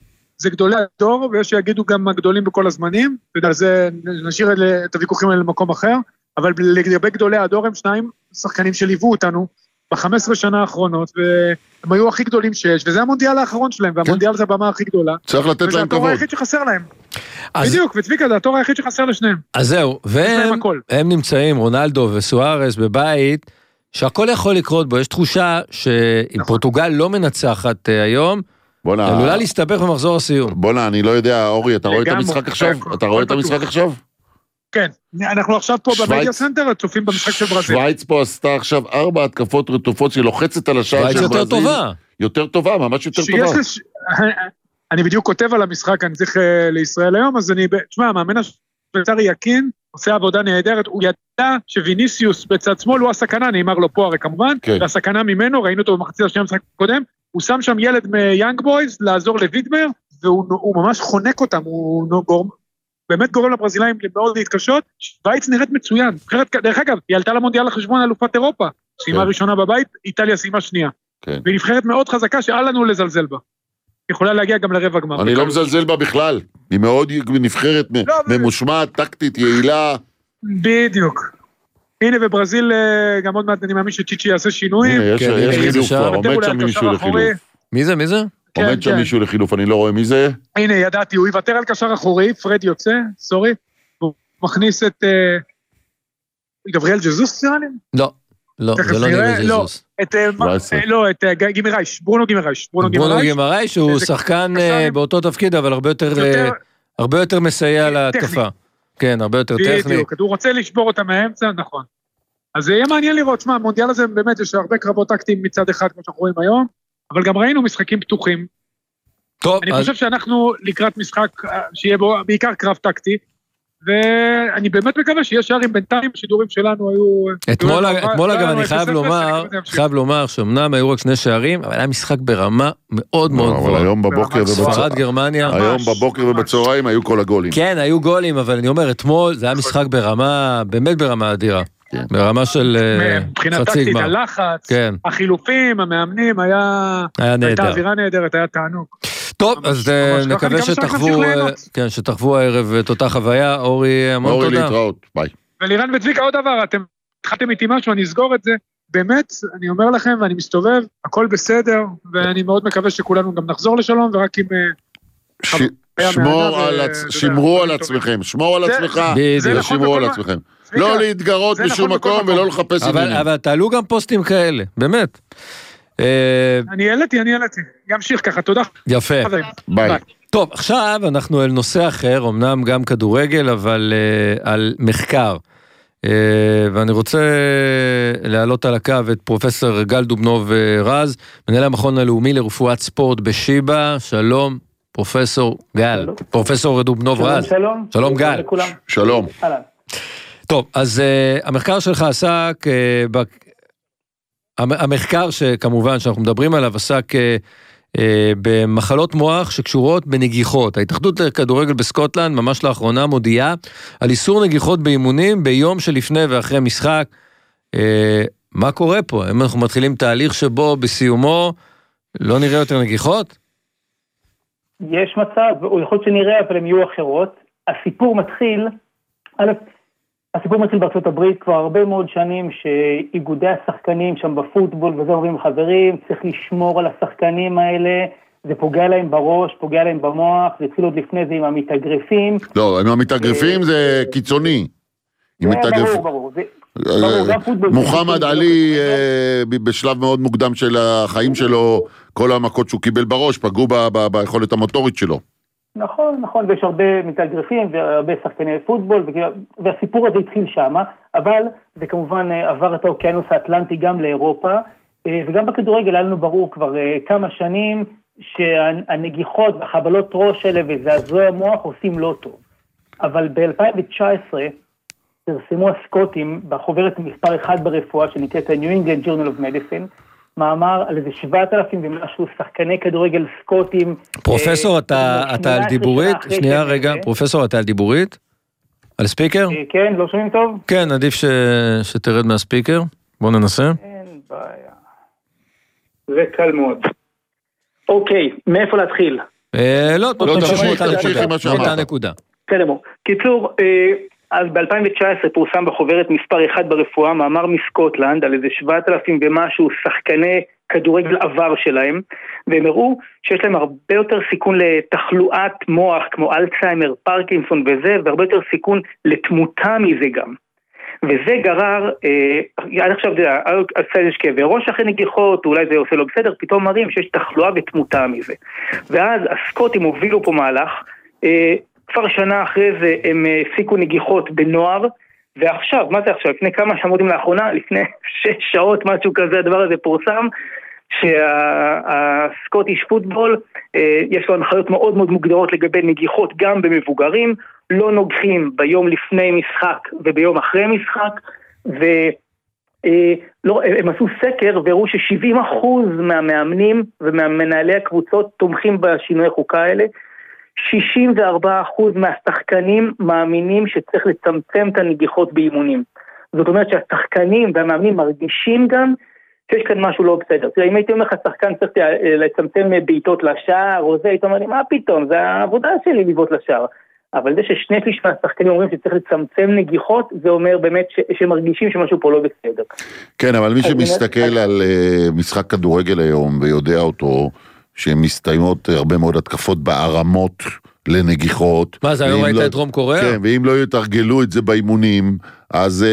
זה גדולי הדור, ויש שיגידו גם הגדולים בכל הזמנים, ועל זה נשאיר את הוויכוחים האלה למקום אחר, אבל לגבי גדולי הדור הם שניים שחקנים שליוו אותנו ב-15 שנה האחרונות, והם היו הכי גדולים שיש, וזה המונדיאל האחרון שלהם, והמונדיאל זה הבמה הכי גדולה. צריך לתת להם כבוד. וזה התור היחיד שחסר להם. בדיוק, וצביקה, זה התור היחיד שחסר לשניהם. אז זהו, והם נמצאים, רונלדו וסוארס בבית, שהכל יכול לקרות בו, יש תחושה שאם פורטוגל לא מנצחת היום, עלולה להסתבך במחזור הסיום. בונה, אני לא יודע, אורי, אתה רואה את המשחק עכשיו? אתה רואה את המשחק עכשיו? כן, אנחנו עכשיו פה במדיה סנטר, צופים במשחק של ברזיל. שוויץ פה עשתה עכשיו 4 התקפות רטופות שהיא לוחצת על השער של ברזיל. יותר טובה. יותר טובה, ממש יותר טובה. אני בדיוק כותב על המשחק, אני צריך לישראל היום, אז אני, תשמע, המאמן השוויצרי יקין, עושה עבודה נהדרת, הוא ידע שוויניסיוס בצד שמאל הוא הסכנה, נאמר לו פה הרי כמובן, והסכנה ממנו, ראינו אותו במחצית השנייה המשחק הקודם, הוא שם שם ילד מיאנג בויז לעזור לוידמר, והוא ממש חונק אותם, הוא באמת גורם לברזילאים מאוד להתקשות, שוויץ נראית מצוין, דרך אגב, היא עלתה למונדיאל לחשבון אלופת אירופה, סיימה ראשונה בבית, איטליה סיימה שנייה, והיא נבחרת מאוד חזקה שאל לנו לזלזל בה, יכולה להגיע גם לרבע גמר. אני לא מזלזל בה בכלל, היא מאוד נבחרת, ממושמעת, טקטית, יעילה. בדיוק. הנה בברזיל, גם עוד מעט אני מאמין שצ'יצ'י יעשה שינויים. הנה, יש חילוף כבר, עומד שם מישהו לחילוף. מי זה? עומד שם מישהו לחילוף, אני לא רואה מי זה. הנה, ידעתי, הוא יוותר על קשר אחורי, פרד יוצא, סורי, הוא מכניס את גבריאל ג'זוס, נראה לי? לא, זה לא נראה ג'זוס. לא, את גימרייש, ברונו גימרייש. ברונו גימרייש הוא שחקן באותו תפקיד, אבל הרבה יותר מסייע להתקפה. כן, הרבה יותר טכני. בדיוק, הוא רוצה לשבור אותה מהאמצע, נכון. אז זה יהיה מעניין לראות, שמה, המונדיאל הזה באמת יש הרבה קרבות טקטיים מצד אחד, כמו שאנחנו רואים היום, אבל גם ראינו משחקים פתוחים. טוב, אני חושב שאנחנו לקראת משחק שיהיה בו בעיקר קרב טקטי, ואני באמת מקווה שיש שערים בינתיים, השידורים שלנו היו... אתמול אגב אני חייב לומר שאומנם היו רק 2 שערים, אבל היה משחק ברמה מאוד מאוד גבוהה. אבל היום בבוקר ספרד גרמניה. היום בבוקר ובצהריים היו כל הגולים. כן, היו גולים, אבל אני אומר, אתמול זה היה משחק ברמה, באמת ברמה אדירה. ברמה של מבחינת טקטית, הלחץ, החילופים, המאמנים, הייתה אווירה נהדרת, היה תענוג. טוב, אז נקווה שתחוו הערב את אותה חוויה. אורי, המון תודה. אורי, להתראות, ביי. ולירן וצביקה, עוד דבר, אתם התחלתם איתי משהו, אני אסגור את זה, באמת, אני אומר לכם, ואני מסתובב, הכל בסדר, ואני מאוד מקווה שכולנו גם נחזור לשלום, ורק עם... שמרו על עצמכם, שמרו על עצמך, ושמרו על עצמכם. לא להתגרות בשום מקום, ולא לחפש עניינים. אבל תעלו גם פוסטים כאלה, באמת. אני העליתי. ימשיך ככה, תודה. יפה. ביי. טוב, עכשיו אנחנו אל נושא אחר, אמנם גם כדורגל, אבל על מחקר. ואני רוצה להעלות על הקו את פרופסור גל דובנוב רז, מנהל המכון הלאומי לרפואת ספורט בשיבא. שלום, פרופסור גל. פרופסור דובנוב רז. שלום גל. שלום. טוב, אז המחקר שלך עסק, המחקר שכמובן שאנחנו מדברים עליו עסק במחלות מוח שקשורות בנגיחות. ההתאחדות לכדורגל בסקוטלנד ממש לאחרונה מודיעה על איסור נגיחות באימונים ביום שלפני ואחרי משחק. מה קורה פה? אם אנחנו מתחילים תהליך שבו בסיומו לא נראה יותר נגיחות? יש מצב, או יכול להיות שנראה, אבל הם יהיו אחרות. הסיפור מתחיל בארצות הברית כבר הרבה מאוד שנים שאיגודי השחקנים שם בפוטבול וזה אומרים חברים, צריך לשמור על השחקנים האלה, זה פוגע להם בראש, פוגע להם במוח, זה התחיל עוד לפני זה עם המתאגרפים. לא, עם המתאגרפים זה קיצוני. ברור. מוחמד עלי בשלב מאוד מוקדם של החיים שלו, כל המכות שהוא קיבל בראש פגעו ביכולת המוטורית שלו. נכון, ויש הרבה מתאגרפים והרבה שחקני פוטבול, והסיפור הזה התחיל שם, אבל זה כמובן עבר את האוקיינוס האטלנטי גם לאירופה, וגם בכדורגל היה לנו ברור כבר כמה שנים שהנגיחות והחבלות ראש האלה וזעזועי המוח עושים לא טוב. אבל ב-2019 פרסמו הסקוטים בחוברת מספר 1 ברפואה שנקראת ה-New England Journal of Medicine, מאמר על איזה 7,000 ומשהו שחקני כדורגל סקוטים. פרופסור, אתה על דיבורית? שנייה רגע, פרופסור, אתה על דיבורית? על ספיקר? כן, לא שומעים טוב? כן, עדיף שתרד מהספיקר. בוא ננסה. אין בעיה. זה קל מאוד. אוקיי, מאיפה להתחיל? לא, תמשיכו אותה נקודה. קיצור, אז ב-2019 פורסם בחוברת מספר 1 ברפואה, מאמר מסקוטלנד על איזה 7,000 ומשהו שחקני כדורגל עבר שלהם, והם הראו שיש להם הרבה יותר סיכון לתחלואת מוח, כמו אלצהיימר, פרקינסון וזה, והרבה יותר סיכון לתמותה מזה גם. וזה גרר, עד עכשיו זה יש כאבי ראש אחרי נגיחות, אולי זה עושה לו בסדר, פתאום מראים שיש תחלואה ותמותה מזה. ואז הסקוטים הובילו פה מהלך, כבר שנה אחרי זה הם הפסיקו נגיחות בנוער, ועכשיו, מה זה עכשיו? לפני כמה שמותים לאחרונה, לפני 6 שעות, משהו כזה, הדבר הזה פורסם, שהסקוטיש פוטבול, יש לו הנחיות מאוד מאוד מוגדרות לגבי נגיחות גם במבוגרים, לא נוגחים ביום לפני משחק וביום אחרי משחק, הם עשו סקר והראו ש70% מהמאמנים ומהמנהלי הקבוצות תומכים בשינוי החוקה האלה, 64% מהשחקנים מאמינים שצריך לצמצם את הנגיחות באימונים. זאת אומרת שהשחקנים והמאמנים מרגישים גם שיש כאן משהו לא בסדר. תראה, אם הייתי אומר לך, שחקן צריך לצמצם בעיטות לשער או זה, הייתי אומר לי, מה פתאום? זה העבודה שלי לבעוט לשער. אבל זה ששני שליש מהשחקנים אומרים שצריך לצמצם נגיחות, זה אומר באמת שמרגישים שמשהו פה לא בסדר. כן, אבל מי שמסתכל על משחק כדורגל היום ויודע אותו, שמסתיימות הרבה מאוד התקפות בערמות לנגיחות. מה זה, היום ראית את דרום קוריאה? כן, ואם לא יתרגלו את זה באימונים, אז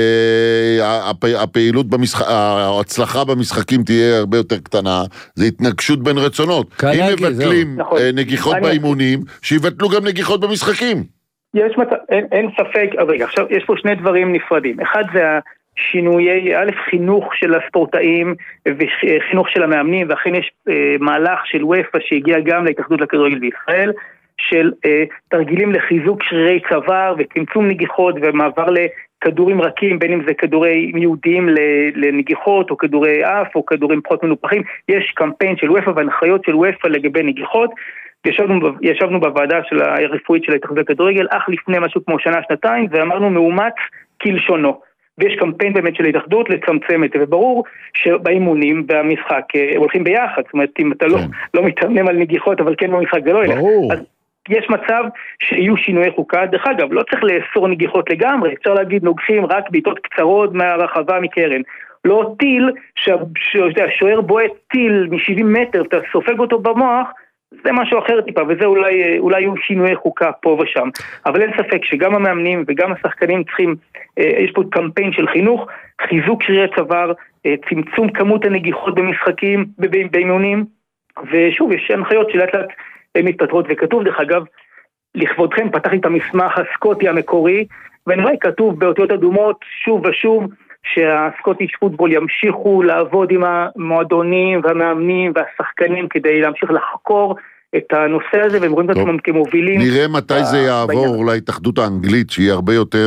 הפעילות ההצלחה במשחקים תהיה הרבה יותר קטנה, זה התנגשות בין רצונות. אם מבטלים נגיחות באימונים, שיבטלו גם נגיחות במשחקים. אין ספק, רגע, עכשיו יש פה שני דברים נפרדים. אחד זה שינויי, חינוך של הספורטאים וחינוך של המאמנים, ואכן יש מהלך של וופא שהגיע גם להתאחדות לכדורגל בישראל, של תרגילים לחיזוק שרירי צוואר וצמצום נגיחות ומעבר לכדורים רכים, בין אם זה כדורי ייעודיים לנגיחות או כדורי אף או כדורים פחות מנופחים. יש קמפיין של וופא והנחיות של וופא לגבי נגיחות. ישבנו בוועדה של הרפואית של ההתאחדות לכדורגל אך לפני משהו כמו שנה-שנתיים, ואמרנו מאומץ כלשונו. ויש קמפיין באמת של ההתאחדות לצמצם את זה, וברור שבאימונים והמשחק הולכים ביחד, זאת אומרת, אם אתה לא מתאמנים על נגיחות, אבל כן במשחק זה לא ילך. אז יש מצב שיהיו שינויי חוקה, דרך אגב, לא צריך לאסור נגיחות לגמרי, אפשר להגיד נוגחים רק בעיטות קצרות מהרחבה מקרן. לא טיל, שהשוער בועט טיל מ-70 מטר, אתה סופג אותו במוח, זה משהו אחר טיפה, וזה אולי יהיו שינויי חוקה פה ושם. אבל אין ספק שגם המאמנים וגם השחקנים צריכים, יש פה קמפיין של חינוך, חיזוק שרירי צוואר, צמצום כמות הנגיחות במשחקים, באימונים, ושוב, יש הנחיות שלאט לאט מתפטרות, וכתוב, דרך אגב, לכבודכם, פתחתי את המסמך הסקוטי המקורי, ואני רואה כתוב באותיות אדומות, שוב ושוב, שהסקוטיש פוטבול ימשיכו לעבוד עם המועדונים והמאמנים והשחקנים כדי להמשיך לחקור את הנושא הזה, והם רואים את עצמם כמובילים. נראה מתי זה יעבור להתאחדות האנגלית, שהיא הרבה יותר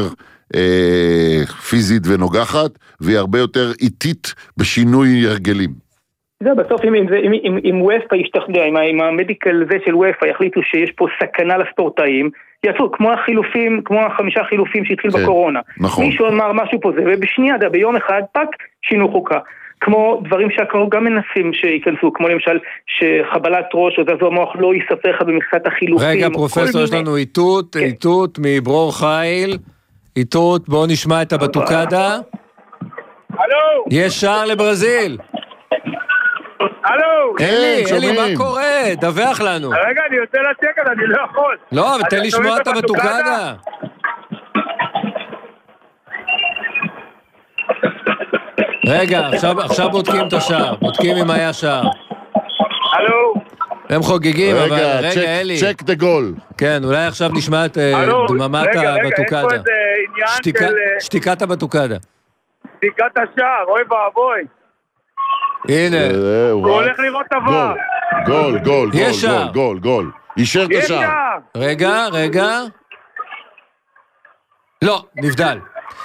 פיזית ונוגחת, והיא הרבה יותר איטית בשינוי הרגלים. זה בסוף אם וופא ישתכנע, עם המדיקל זה של וופא יחליטו שיש פה סכנה לספורטאים, יעשו כמו החילופים, כמו 5 חילופים שהתחיל בקורונה. נכון. מישהו אמר משהו פה זה, ובשנייה, ביום אחד, פק, שינו חוקה. כמו דברים שאנחנו גם מנסים שיכנסו, כמו למשל שחבלת ראש או זעזוע מוח לא יספר לך במכסת החילופים. רגע, פרופסור, יש לנו איתות מברור חיל, איתות, בואו נשמע את הבטוקדה. הלו! יש שער לברזיל. הלו! אלי, מה קורה? דווח לנו. רגע, אני יוצא לצ'קת, אני לא יכול. לא, אבל תן לשמוע את הבטוקדה. רגע, עכשיו בודקים את השער. בודקים אם היה שער. הלו! הם חוגגים, אבל רגע, אלי. צ'ק דה גול. כן, אולי עכשיו נשמע את דממת הבטוקדה. שתיקת הבטוקדה. שתיקת השער, אוי ואבוי. הנה. הוא הולך לראות דבר. גול. אישר את השער. רגע. לא, נבדל.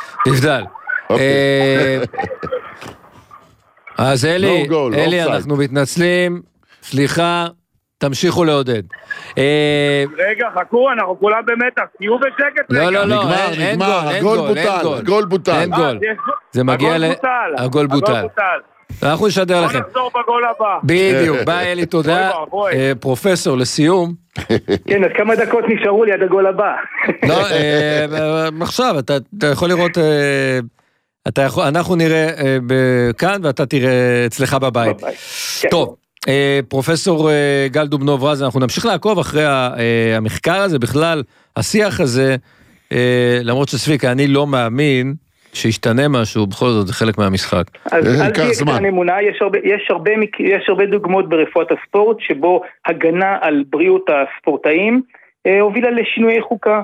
אז אלי, אנחנו מתנצלים. סליחה, תמשיכו לעודד. רגע, חכו, אנחנו כולם במתח. תהיו בשקט. לא, נגמר, הגול בוטל. אין גול. זה מגיע הגול בוטל. אנחנו נשדר לכם. בוא נחזור בגול הבא. בדיוק, ביי אלי, תודה. פרופסור, לסיום. כן, אז כמה דקות נשארו לי עד הגול הבא. לא, עכשיו, אתה יכול לראות, אנחנו נראה כאן, ואתה תראה אצלך בבית. טוב. פרופסור גל דובנוב רז, אנחנו נמשיך לעקוב אחרי המחקר הזה, בכלל השיח הזה, למרות שספיקה, אני לא מאמין שישתנה משהו, בכל זאת זה חלק מהמשחק. אז אל תהיה קטן אמונה, יש הרבה דוגמות ברפואת הספורט, שבו הגנה על בריאות הספורטאים, הובילה לשינויי חוקה.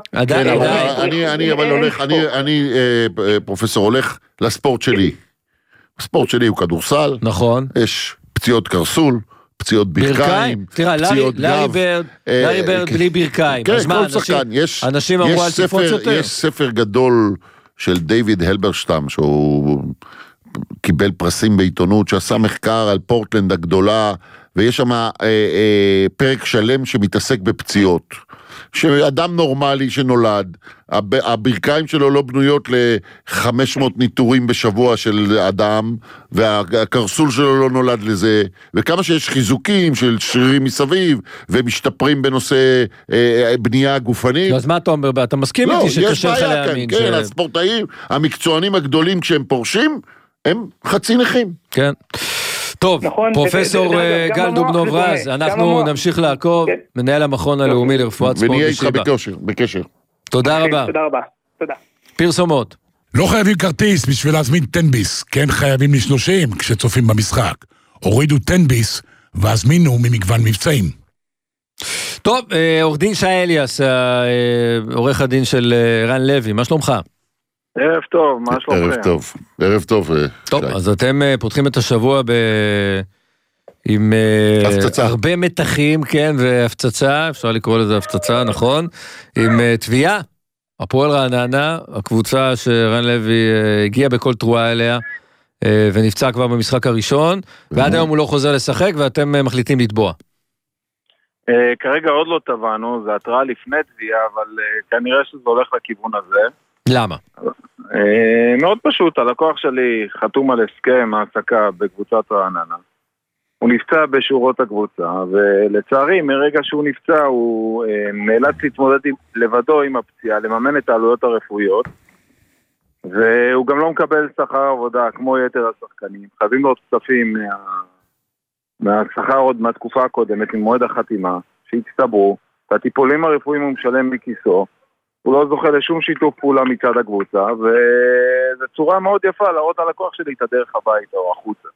אני פרופסור הולך לספורט שלי. הספורט שלי הוא כדורסל. נכון. יש פציעות קרסול, פציעות ברכיים, פציעות גב. לארי ברד בלי ברכיים. כן, כל שחקן. אנשים אמרו על תפוץ יותר. יש ספר גדול של דיוויד הלברשטם, שהוא קיבל פרסים בעיתונות, שעשה מחקר על פורטלנד הגדולה, ויש שם פרק שלם שמתעסק בפציעות. שאדם נורמלי שנולד, הברכיים שלו לא בנויות ל-500 ניטורים בשבוע של אדם, והקרסול שלו לא נולד לזה, וכמה שיש חיזוקים של שרירים מסביב, ומשתפרים בנושא בנייה גופנית. אז מה אתה אומר? אתה מסכים איתי שקשה לך להאמין? כן, הספורטאים, המקצוענים הגדולים כשהם פורשים, הם חצי נכים. כן. טוב, פרופסור גל דובנוב רז, אנחנו נמשיך לעקוב, מנהל המכון הלאומי לרפואת ספורט בשיבא. ונהיה איתך בקשר. תודה רבה. תודה רבה. תודה. פרסומות. לא חייבים כרטיס בשביל להזמין טנביס, כן חייבים לשלושים כשצופים במשחק. הורידו טנביס והזמינו ממגוון מבצעים. טוב, עורך דין שי אליאס, עורך הדין של רן לוי, מה שלומך? ערב טוב, מה שלומכם? ערב טוב. טוב, אז אתם פותחים את השבוע עם הרבה מתחים, כן, והפצצה, אפשר לקרוא לזה הפצצה, נכון? עם תביעה, הפועל רעננה, הקבוצה שרן לוי הגיע בכל תרועה אליה, ונפצע כבר במשחק הראשון, ועד היום הוא לא חוזר לשחק, ואתם מחליטים לתבוע. כרגע עוד לא טבענו, זה התראה לפני תביעה, אבל כנראה שזה הולך לכיוון הזה. למה? מאוד פשוט, הלקוח שלי חתום על הסכם העסקה בקבוצת רעננה. הוא נפצע בשורות הקבוצה, ולצערי מרגע שהוא נפצע הוא נאלץ להתמודד לבדו עם הפציעה, לממן את העלויות הרפואיות, והוא גם לא מקבל שכר עבודה כמו יתר השחקנים. חייבים לו כספים מהשכר עוד מהתקופה הקודמת, עם מועד החתימה, שהצטברו, והטיפולים הרפואיים הוא משלם מכיסו, הוא לא זוכה לשום שיתוף פעולה מצד הקבוצה, וזו צורה מאוד יפה להראות על הכוח שלי את הדרך הביתה או החוצה.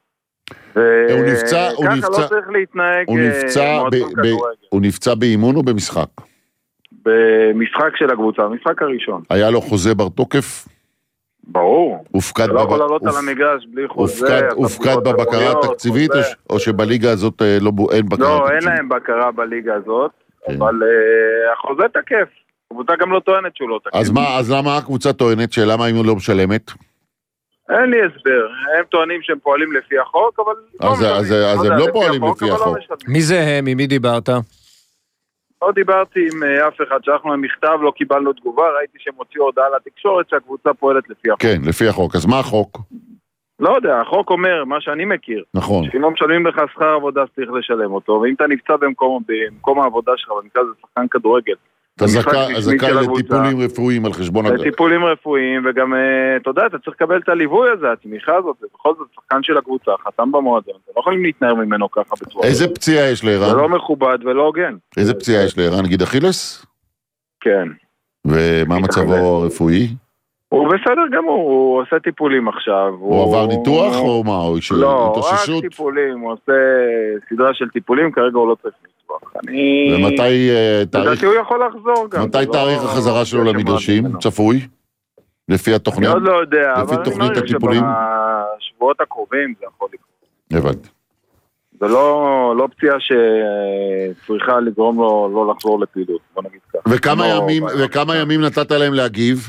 וככה לא צריך להתנהג הוא נפצע באימון או במשחק? במשחק של הקבוצה, במשחק הראשון. היה לו חוזה בר תוקף? ברור. אתה לא יכול לעלות על המגרש בלי חוזה. הופקד בבקרה התקציבית או שבליגה הזאת אין בקרה? לא, אין להם בקרה בליגה הזאת, אבל החוזה תקף. הקבוצה גם לא טוענת שהוא לא תקף. אז למה הקבוצה טוענת שלמה אם הוא לא משלמת? אין לי הסבר, הם טוענים שהם פועלים לפי החוק, אבל... אז הם לא פועלים לפי החוק. מי זה הם? עם מי דיברת? לא דיברתי עם אף אחד, שלחנו למכתב, לא קיבלנו תגובה, ראיתי שהם הוציאו הודעה לתקשורת שהקבוצה פועלת לפי החוק. כן, לפי החוק, אז מה החוק? לא יודע, החוק אומר, מה שאני מכיר. נכון. שאם לא משלמים לך שכר עבודה, צריך לשלם אותו, ואם אתה נפצע במקום העבודה שלך, במקרה זה שחקן כדורגל, אתה זכאי לטיפולים רפואיים על חשבון הגב. לטיפולים רפואיים, וגם, אתה יודע, אתה צריך לקבל את הליווי הזה, התמיכה הזאת, ובכל זאת, שחקן של הקבוצה, חתם במועדון, אתה לא יכולים להתנער ממנו ככה בצורה. איזה פציעה יש לערן? זה לא מכובד ולא הוגן. איזה פציעה יש לערן? נגיד אכילס? כן. ומה מצבו הרפואי? הוא בסדר גמור, הוא עושה טיפולים עכשיו. הוא עבר ניתוח או מה? לא, רק טיפולים, הוא עושה סדרה של טיפולים, כרגע הוא לא צריך ניתוח. ומתי לדעתי הוא יכול לחזור גם. מתי תאריך החזרה שלו למדרשים? צפוי? לפי התוכנית? אני עוד לא יודע, אבל אני חושב שבשבועות הקרובים זה יכול לקרות. הבנתי. זה לא פציעה שצריכה לגרום לו לא לחזור לפעילות, בוא נגיד ככה. וכמה ימים נתת להם להגיב?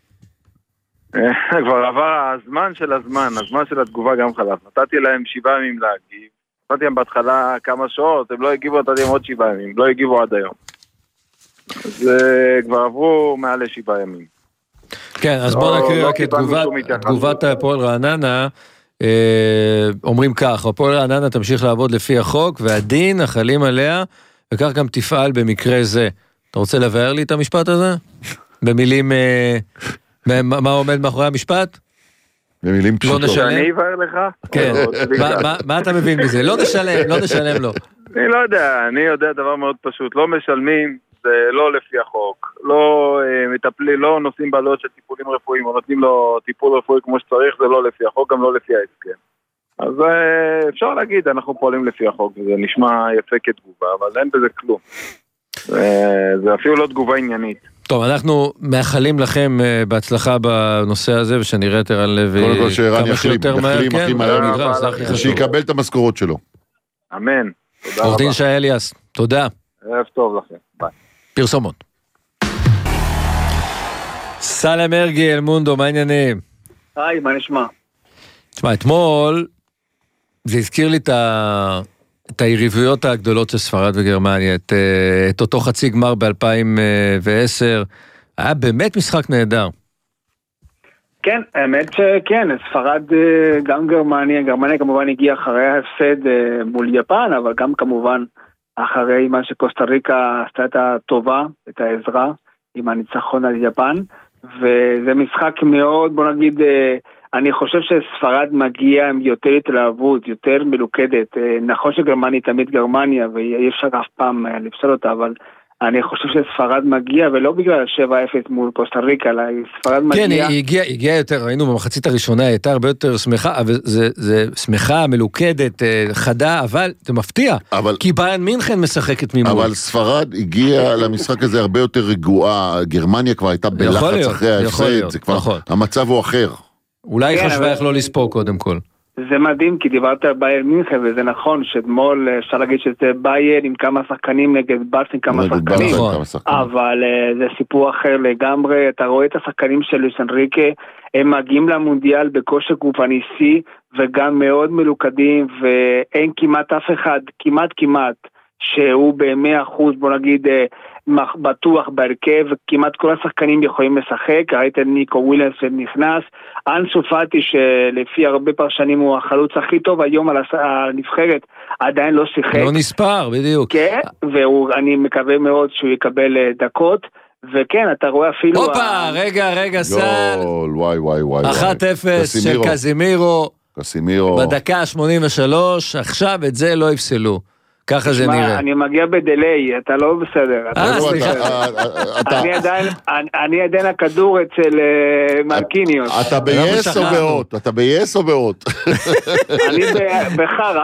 כבר עבר הזמן של התגובה גם חלף. נתתי להם 7 ימים להגיב. נתתי להם בהתחלה כמה שעות, הם לא הגיבו, נתתי להם עוד 7 ימים. לא הגיבו עד היום. אז כבר עברו מעל 7 ימים. כן, אז בואו נקריא רק את תגובת הפועל רעננה. אומרים כך, הפועל רעננה תמשיך לעבוד לפי החוק, והדין החלים עליה, וכך גם תפעל במקרה זה. אתה רוצה לבאר לי את המשפט הזה? במילים, מה עומד מאחורי המשפט? במילים פשוטות. אני אבאר לך? כן, מה אתה מבין מזה? לא נשלם לו. אני לא יודע, אני יודע דבר מאוד פשוט, לא משלמים, זה לא לפי החוק, לא מטפלים, לא נושאים בעלויות של טיפולים רפואיים, או נותנים לו טיפול רפואי כמו שצריך, זה לא לפי החוק, גם לא לפי ההסכם. אז אפשר להגיד, אנחנו פועלים לפי החוק, וזה נשמע יפה כתגובה, אבל אין בזה כלום. זה אפילו לא תגובה עניינית. טוב, אנחנו מאחלים לכם בהצלחה בנושא הזה, ושנראה את ערן לוי כמה שיותר מהר, שיקבל את המשכורות שלו. אמן. עורך דין שי אליאס, תודה. ערב טוב לכם, ביי. פרסומות. סלם מרגי, אלמונדו, מה העניינים? היי, מה נשמע? תשמע, אתמול זה הזכיר לי את היריבויות הגדולות של ספרד וגרמניה, את אותו חצי גמר ב-2010, היה באמת משחק נהדר. כן, האמת שכן, ספרד גם גרמניה כמובן הגיעה אחרי ההפסד מול יפן, אבל גם כמובן אחרי מה שקוסטה ריקה עשתה את הטובה, את העזרה עם הניצחון על יפן, וזה משחק מאוד, בוא נגיד, אני חושב שספרד מגיע עם יותר התלהבות, יותר מלוכדת, נכון שגרמניה תמיד גרמניה, ואי אפשר אף פעם לפסול אותה, אבל אני חושב שספרד מגיע, ולא בגלל 7-0 מול קוסטה ריקה, אלא ספרד מגיע... כן, היא הגיעה יותר, ראינו במחצית הראשונה, היא הייתה הרבה יותר שמחה, אבל זה שמחה, מלוכדת, חדה, אבל זה מפתיע, כי ביירן מינכן משחקת ממול. אבל ספרד הגיעה למשחק הזה הרבה יותר רגועה, גרמניה כבר הייתה בלחץ אחרי ההפסד, זה כבר, המצב הוא אחר. אולי חשבה איך לא לספור קודם כל. זה מדהים, כי דיברת על ביירן מינכן, וזה נכון, שאתמול אפשר להגיד שזה ביירן עם כמה שחקנים נגד ברסה עם כמה שחקנים, אבל זה סיפור אחר לגמרי. אתה רואה את השחקנים של לואיס אנריקה, הם מגיעים למונדיאל בכושר גופני שיא, וגם מאוד מלוכדים, ואין כמעט אף אחד, כמעט, שהוא ב100%, בוא נגיד, בטוח בהרכב, כמעט כל השחקנים יכולים לשחק. ראית ניקו וויליאמס שנכנס, אנסו פאטי שלפי הרבה פרשנים הוא החלוץ הכי טוב היום על הנבחרת, עדיין לא שיחק. לא נספר, בדיוק. כן, ואני מקווה מאוד שהוא יקבל דקות, וכן, אתה רואה אפילו... הופה, רגע, סל. וואי. 1-0 של קזימירו. בדקה 83, עכשיו את זה לא יפסלו. ככה זה נראה. אני מגיע בדיליי, אתה לא בסדר. סליחה. אני עדיין הכדור אצל מרקיניוס. אתה ביס או באות? אני בחרה.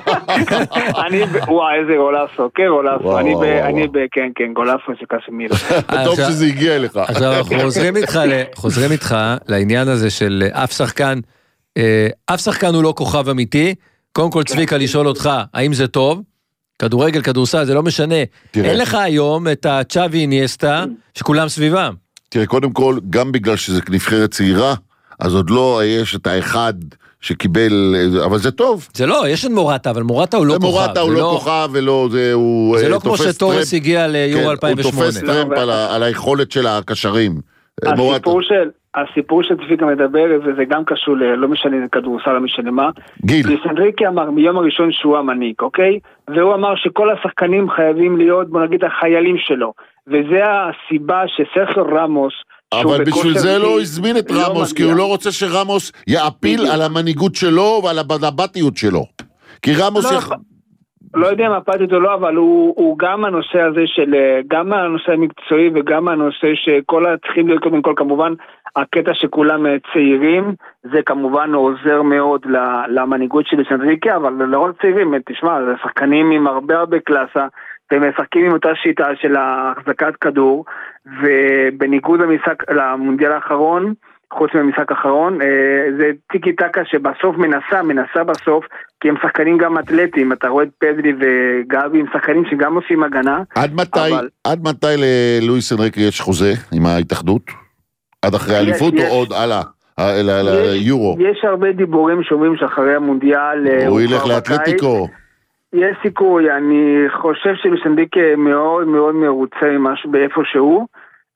וואי, איזה גולאסו, כן גולאסו. אני כן, גולאסו של קסמירו. טוב שזה הגיע אליך. עכשיו אנחנו חוזרים איתך לעניין הזה של אף שחקן הוא לא כוכב אמיתי. קודם כל צביקה לשאול אותך, האם זה טוב? כדורגל, כדורסל, זה לא משנה. אין לך היום את הצ'אבי איניאסטה, שכולם סביבם. תראה, קודם כל, גם בגלל שזה נבחרת צעירה, אז עוד לא יש את האחד שקיבל, אבל זה טוב. זה לא, יש את מורטה, אבל מורטה הוא לא כוכב. מורטה הוא לא כוכב, ולא, זה לא כמו שטורס הגיע ליורו 2008. הוא תופס טרמפ על היכולת של הקשרים. הסיפור שצביקה מדבר, וזה גם קשור לא משנה כדורסל, לא משנה מה. לואיס אנריקה אמר מיום הראשון שהוא המנהיג, אוקיי? והוא אמר שכל השחקנים חייבים להיות, בוא נגיד, החיילים שלו. וזה הסיבה שסרחיו רמוס... אבל בשביל זה לא הזמין את רמוס, כי הוא לא רוצה שרמוס יעפיל על המנהיגות שלו ועל הבטיות שלו. כי רמוס... לא יודע מה פתית או לא, אבל הוא גם הנושא הזה של, גם הנושא המקצועי וגם הנושא שכל צריכים להיות קודם כל כמובן, הקטע שכולם צעירים, זה כמובן עוזר מאוד למנהיגות של לואיס אנריקה, אבל לא רק צעירים, תשמע, זה שחקנים עם הרבה קלאסה, והם משחקים עם אותה שיטה של החזקת כדור, ובניגוד למונדיאל האחרון, חוץ מהמשחק האחרון, זה טיקי טקה שבסוף מנסה בסוף, כי הם שחקנים גם אתלטים, אתה רואה את פדרי וגבי, הם שחקנים שגם עושים הגנה. עד מתי ללואיס אנריקה יש חוזה עם ההתאחדות? עד אחרי האליפות או עוד על היורו? יש הרבה דיבורים שאומרים שאחרי המונדיאל... הוא ילך לאתלטיקו. יש סיכוי, אני חושב שלואיס אנריקה מאוד מאוד מרוצה משהו באיפה שהוא,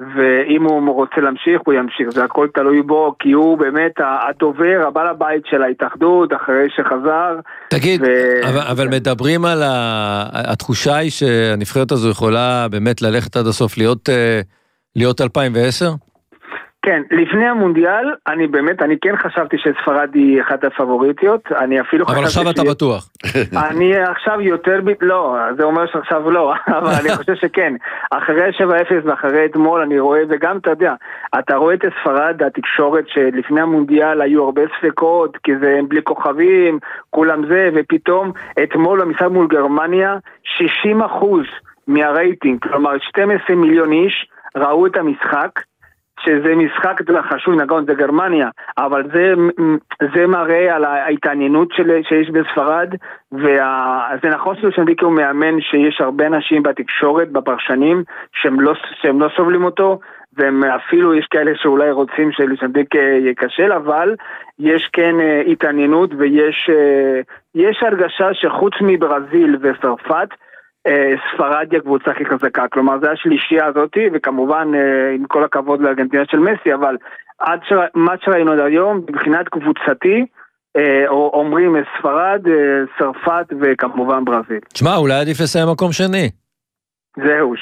ואם הוא רוצה להמשיך, הוא ימשיך. זה הכל תלוי בו, כי הוא באמת הדובר, הבעל הבית של ההתאחדות, אחרי שחזר. תגיד, אבל מדברים על התחושה היא שהנבחרת הזו יכולה באמת ללכת עד הסוף, להיות 2010? כן, לפני המונדיאל, אני כן חשבתי שספרד היא אחת הפבוריטיות, אני אפילו אבל עכשיו אתה בטוח. אני עכשיו יותר, לא, זה אומר שעכשיו לא, אבל אני חושב שכן, אחרי 7-0 ואחרי אתמול אני רואה, וגם אתה רואה את ספרד, התקשורת שלפני המונדיאל היו הרבה ספקות, כי זה בלי כוכבים, כולם זה, ופתאום אתמול במשחק מול גרמניה, 60% מהרייטינג, כלומר 12 מיליון איש ראו את המשחק, שזה משחק חשוב, נגון, זה גרמניה, אבל זה מראה על ההתעניינות שיש בספרד, וזה נכון ששנדיקי הוא מאמן שיש הרבה אנשים בתקשורת, בפרשנים, שהם לא סובלים אותו, ואפילו יש כאלה שאולי רוצים שלשנדיקי יקשל, אבל יש כן התעניינות, ויש הרגשה שחוץ מברזיל וצרפת, ספרד היא הקבוצה הכי חזקה, כלומר זה השלישייה הזאת, וכמובן עם כל הכבוד לארגנטינה של מסי, אבל מה שראינו עד היום, מבחינת קבוצתי, אומרים ספרד, צרפת וכמובן ברזיל. תשמע, אולי עדיף לסיים מקום שני. זהו,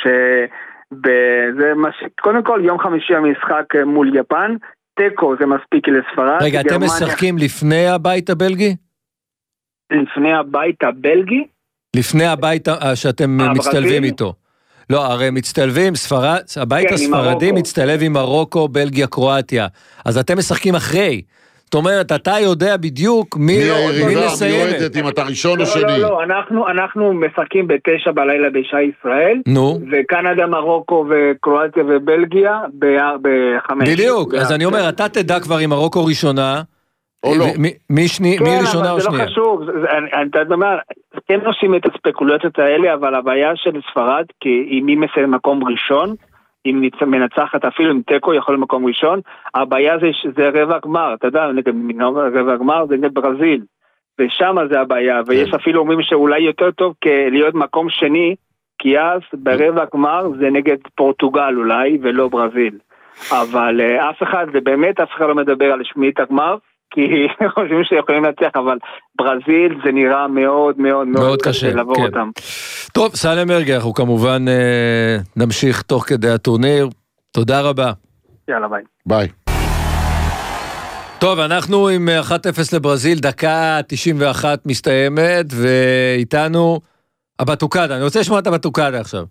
קודם כל יום חמישי המשחק מול יפן, טקו זה מספיק לספרד. רגע, אתם משחקים לפני הבית הבלגי? לפני הבית הבלגי? לפני הבית שאתם מצטלבים איתו. לא, הרי מצטלבים, הבית הספרדי מצטלב עם מרוקו, בלגיה, קרואטיה. אז אתם משחקים אחרי. זאת אומרת, אתה יודע בדיוק מי מסיימת. אם אתה ראשון או שני. לא, אנחנו משחקים ב9 בלילה בשעה ישראל. נו. וקנדה, מרוקו וקרואטיה ובלגיה ב5. בדיוק, אז אני אומר, אתה תדע כבר עם מרוקו ראשונה, או לא. מי ראשונה או שנייה? זה לא חשוב, אתה אומר, כן עושים את הספקולציות האלה, אבל הבעיה של ספרד, כי אם היא מסיים מקום ראשון, אם מנצחת אפילו עם טקו יכול למקום ראשון, הבעיה זה רבע גמר, אתה יודע, רבע גמר זה נגד ברזיל, ושם זה הבעיה, ויש אפילו אומרים שאולי יותר טוב להיות מקום שני, כי אז ברבע גמר זה נגד פורטוגל אולי, ולא ברזיל. אבל אף אחד לא מדבר על שמינית הגמר, כי חושבים שיכולים להצליח, אבל ברזיל זה נראה מאוד מאוד מאוד קשה לעבור כן. אותם. טוב, סלם מרגי, אנחנו כמובן נמשיך תוך כדי הטורניר. תודה רבה. יאללה, ביי. ביי. טוב, אנחנו עם 1-0 לברזיל, דקה 91 מסתיימת, ואיתנו הבטוקדה. אני רוצה לשמוע את הבטוקדה עכשיו.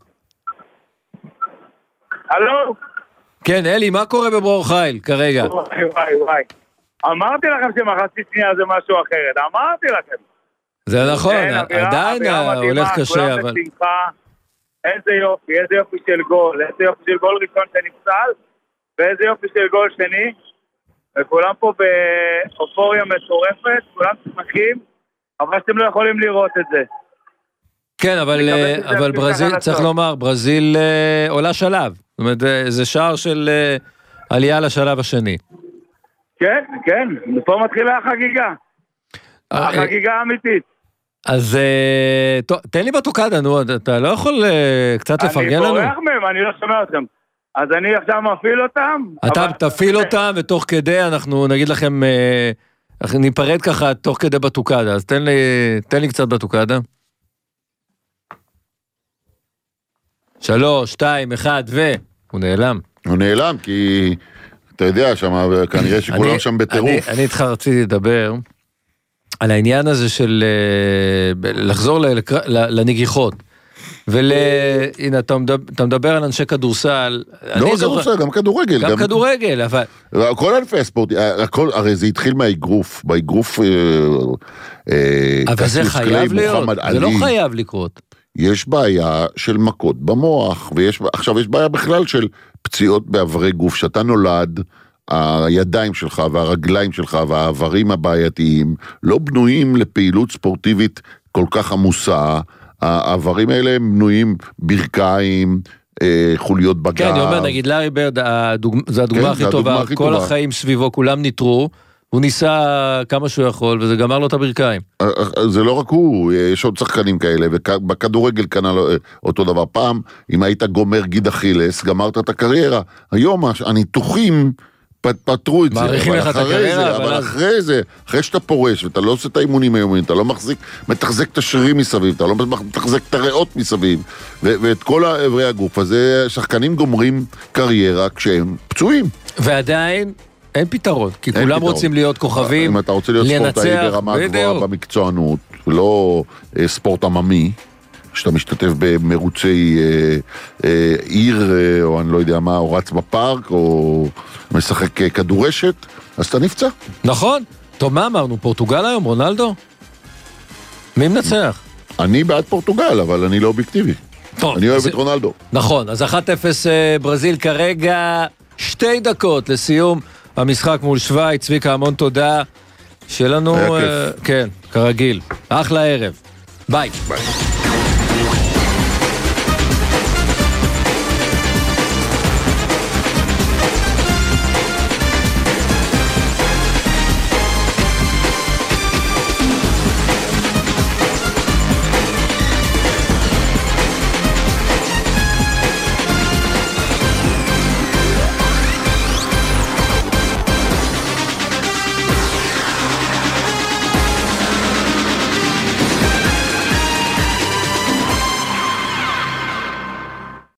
הלו? כן, אלי, מה קורה בברור חיל כרגע? וואי. אמרתי לכם שמחצית שנייה זה משהו אחרת, אמרתי לכם. זה נכון, עדיין הולך קשה, אבל... איזה יופי של גול, איזה יופי של גול ראשון שנפסל, ואיזה יופי של גול שני, וכולם פה באופוריה מטורפת, כולם שמחים, אבל שאתם לא יכולים לראות את זה. כן, אבל ברזיל, צריך לומר, ברזיל עולה שלב, זאת אומרת, זה שער של עלייה לשלב השני. כן, ופה מתחילה החגיגה. החגיגה האמיתית. אז תן לי בטוקדה, נו, אתה לא יכול קצת לפרגן לנו? אני בורח מהם, אני לא שומע אותם. אז אני עכשיו מפעיל אותם. אתה תפעיל אותם, ותוך כדי אנחנו נגיד לכם, ניפרד ככה תוך כדי בטוקדה, אז תן לי קצת בטוקדה. 3, 2, 1, הוא נעלם. הוא נעלם, כי... אתה יודע, כנראה שכולם שם בטירוף. אני איתך רציתי לדבר על העניין הזה של לחזור לנגיחות. הנה, אתה מדבר על אנשי כדורסל. לא כדורסל, גם כדורגל. גם כדורגל, אבל... כל ענפי הספורט, הרי זה התחיל מהאגרוף. באגרוף... אבל זה חייב להיות, זה לא חייב לקרות. יש בעיה של מכות במוח, ועכשיו יש בעיה בכלל של פציעות בעברי גוף, שאתה נולד, הידיים שלך והרגליים שלך והעברים הבעייתיים לא בנויים לפעילות ספורטיבית כל כך עמוסה, העברים האלה הם בנויים ברכיים, חוליות בגב. כן, אני אומר, נגיד לארי ברד, זו הדוגמה הכי טובה, כל החיים סביבו כולם ניטרו, הוא ניסה כמה שהוא יכול, וזה גמר לו את הברכיים. זה לא רק הוא, יש עוד שחקנים כאלה, ובכדורגל כנ"ל אותו דבר. פעם, אם היית גומר גיד אכילס, גמרת את הקריירה. היום הניתוחים פתרו את זה. מעריכים לך את הקריירה, אבל אחרי זה, אחרי שאתה פורש, ואתה לא עושה את האימונים היומיים, אתה לא מתחזק את השרירים מסביב, אתה לא מתחזק את הריאות מסביב, ואת כל איברי הגוף הזה, שחקנים גומרים קריירה כשהם פצועים. ועדיין אין פתרון, כי כולם רוצים להיות כוכבים, אם אתה רוצה להיות ספורטאי ברמה גבוהה במקצוענות, ולא ספורט עממי, שאתה משתתף במרוצי עיר, או אני לא יודע מה, או רץ בפארק, או משחק כדורשת, אז אתה נפצע. נכון. טוב, מה אמרנו? פורטוגל היום, רונלדו? מי מנצח? אני בעד פורטוגל, אבל אני לא אובייקטיבי. אני אוהב את רונלדו. נכון, אז 1-0 ברזיל כרגע, 2 דקות לסיום המשחק מול שווייץ. צביקה, המון תודה. שיהיה לנו, כן, כרגיל. אחלה ערב. ביי.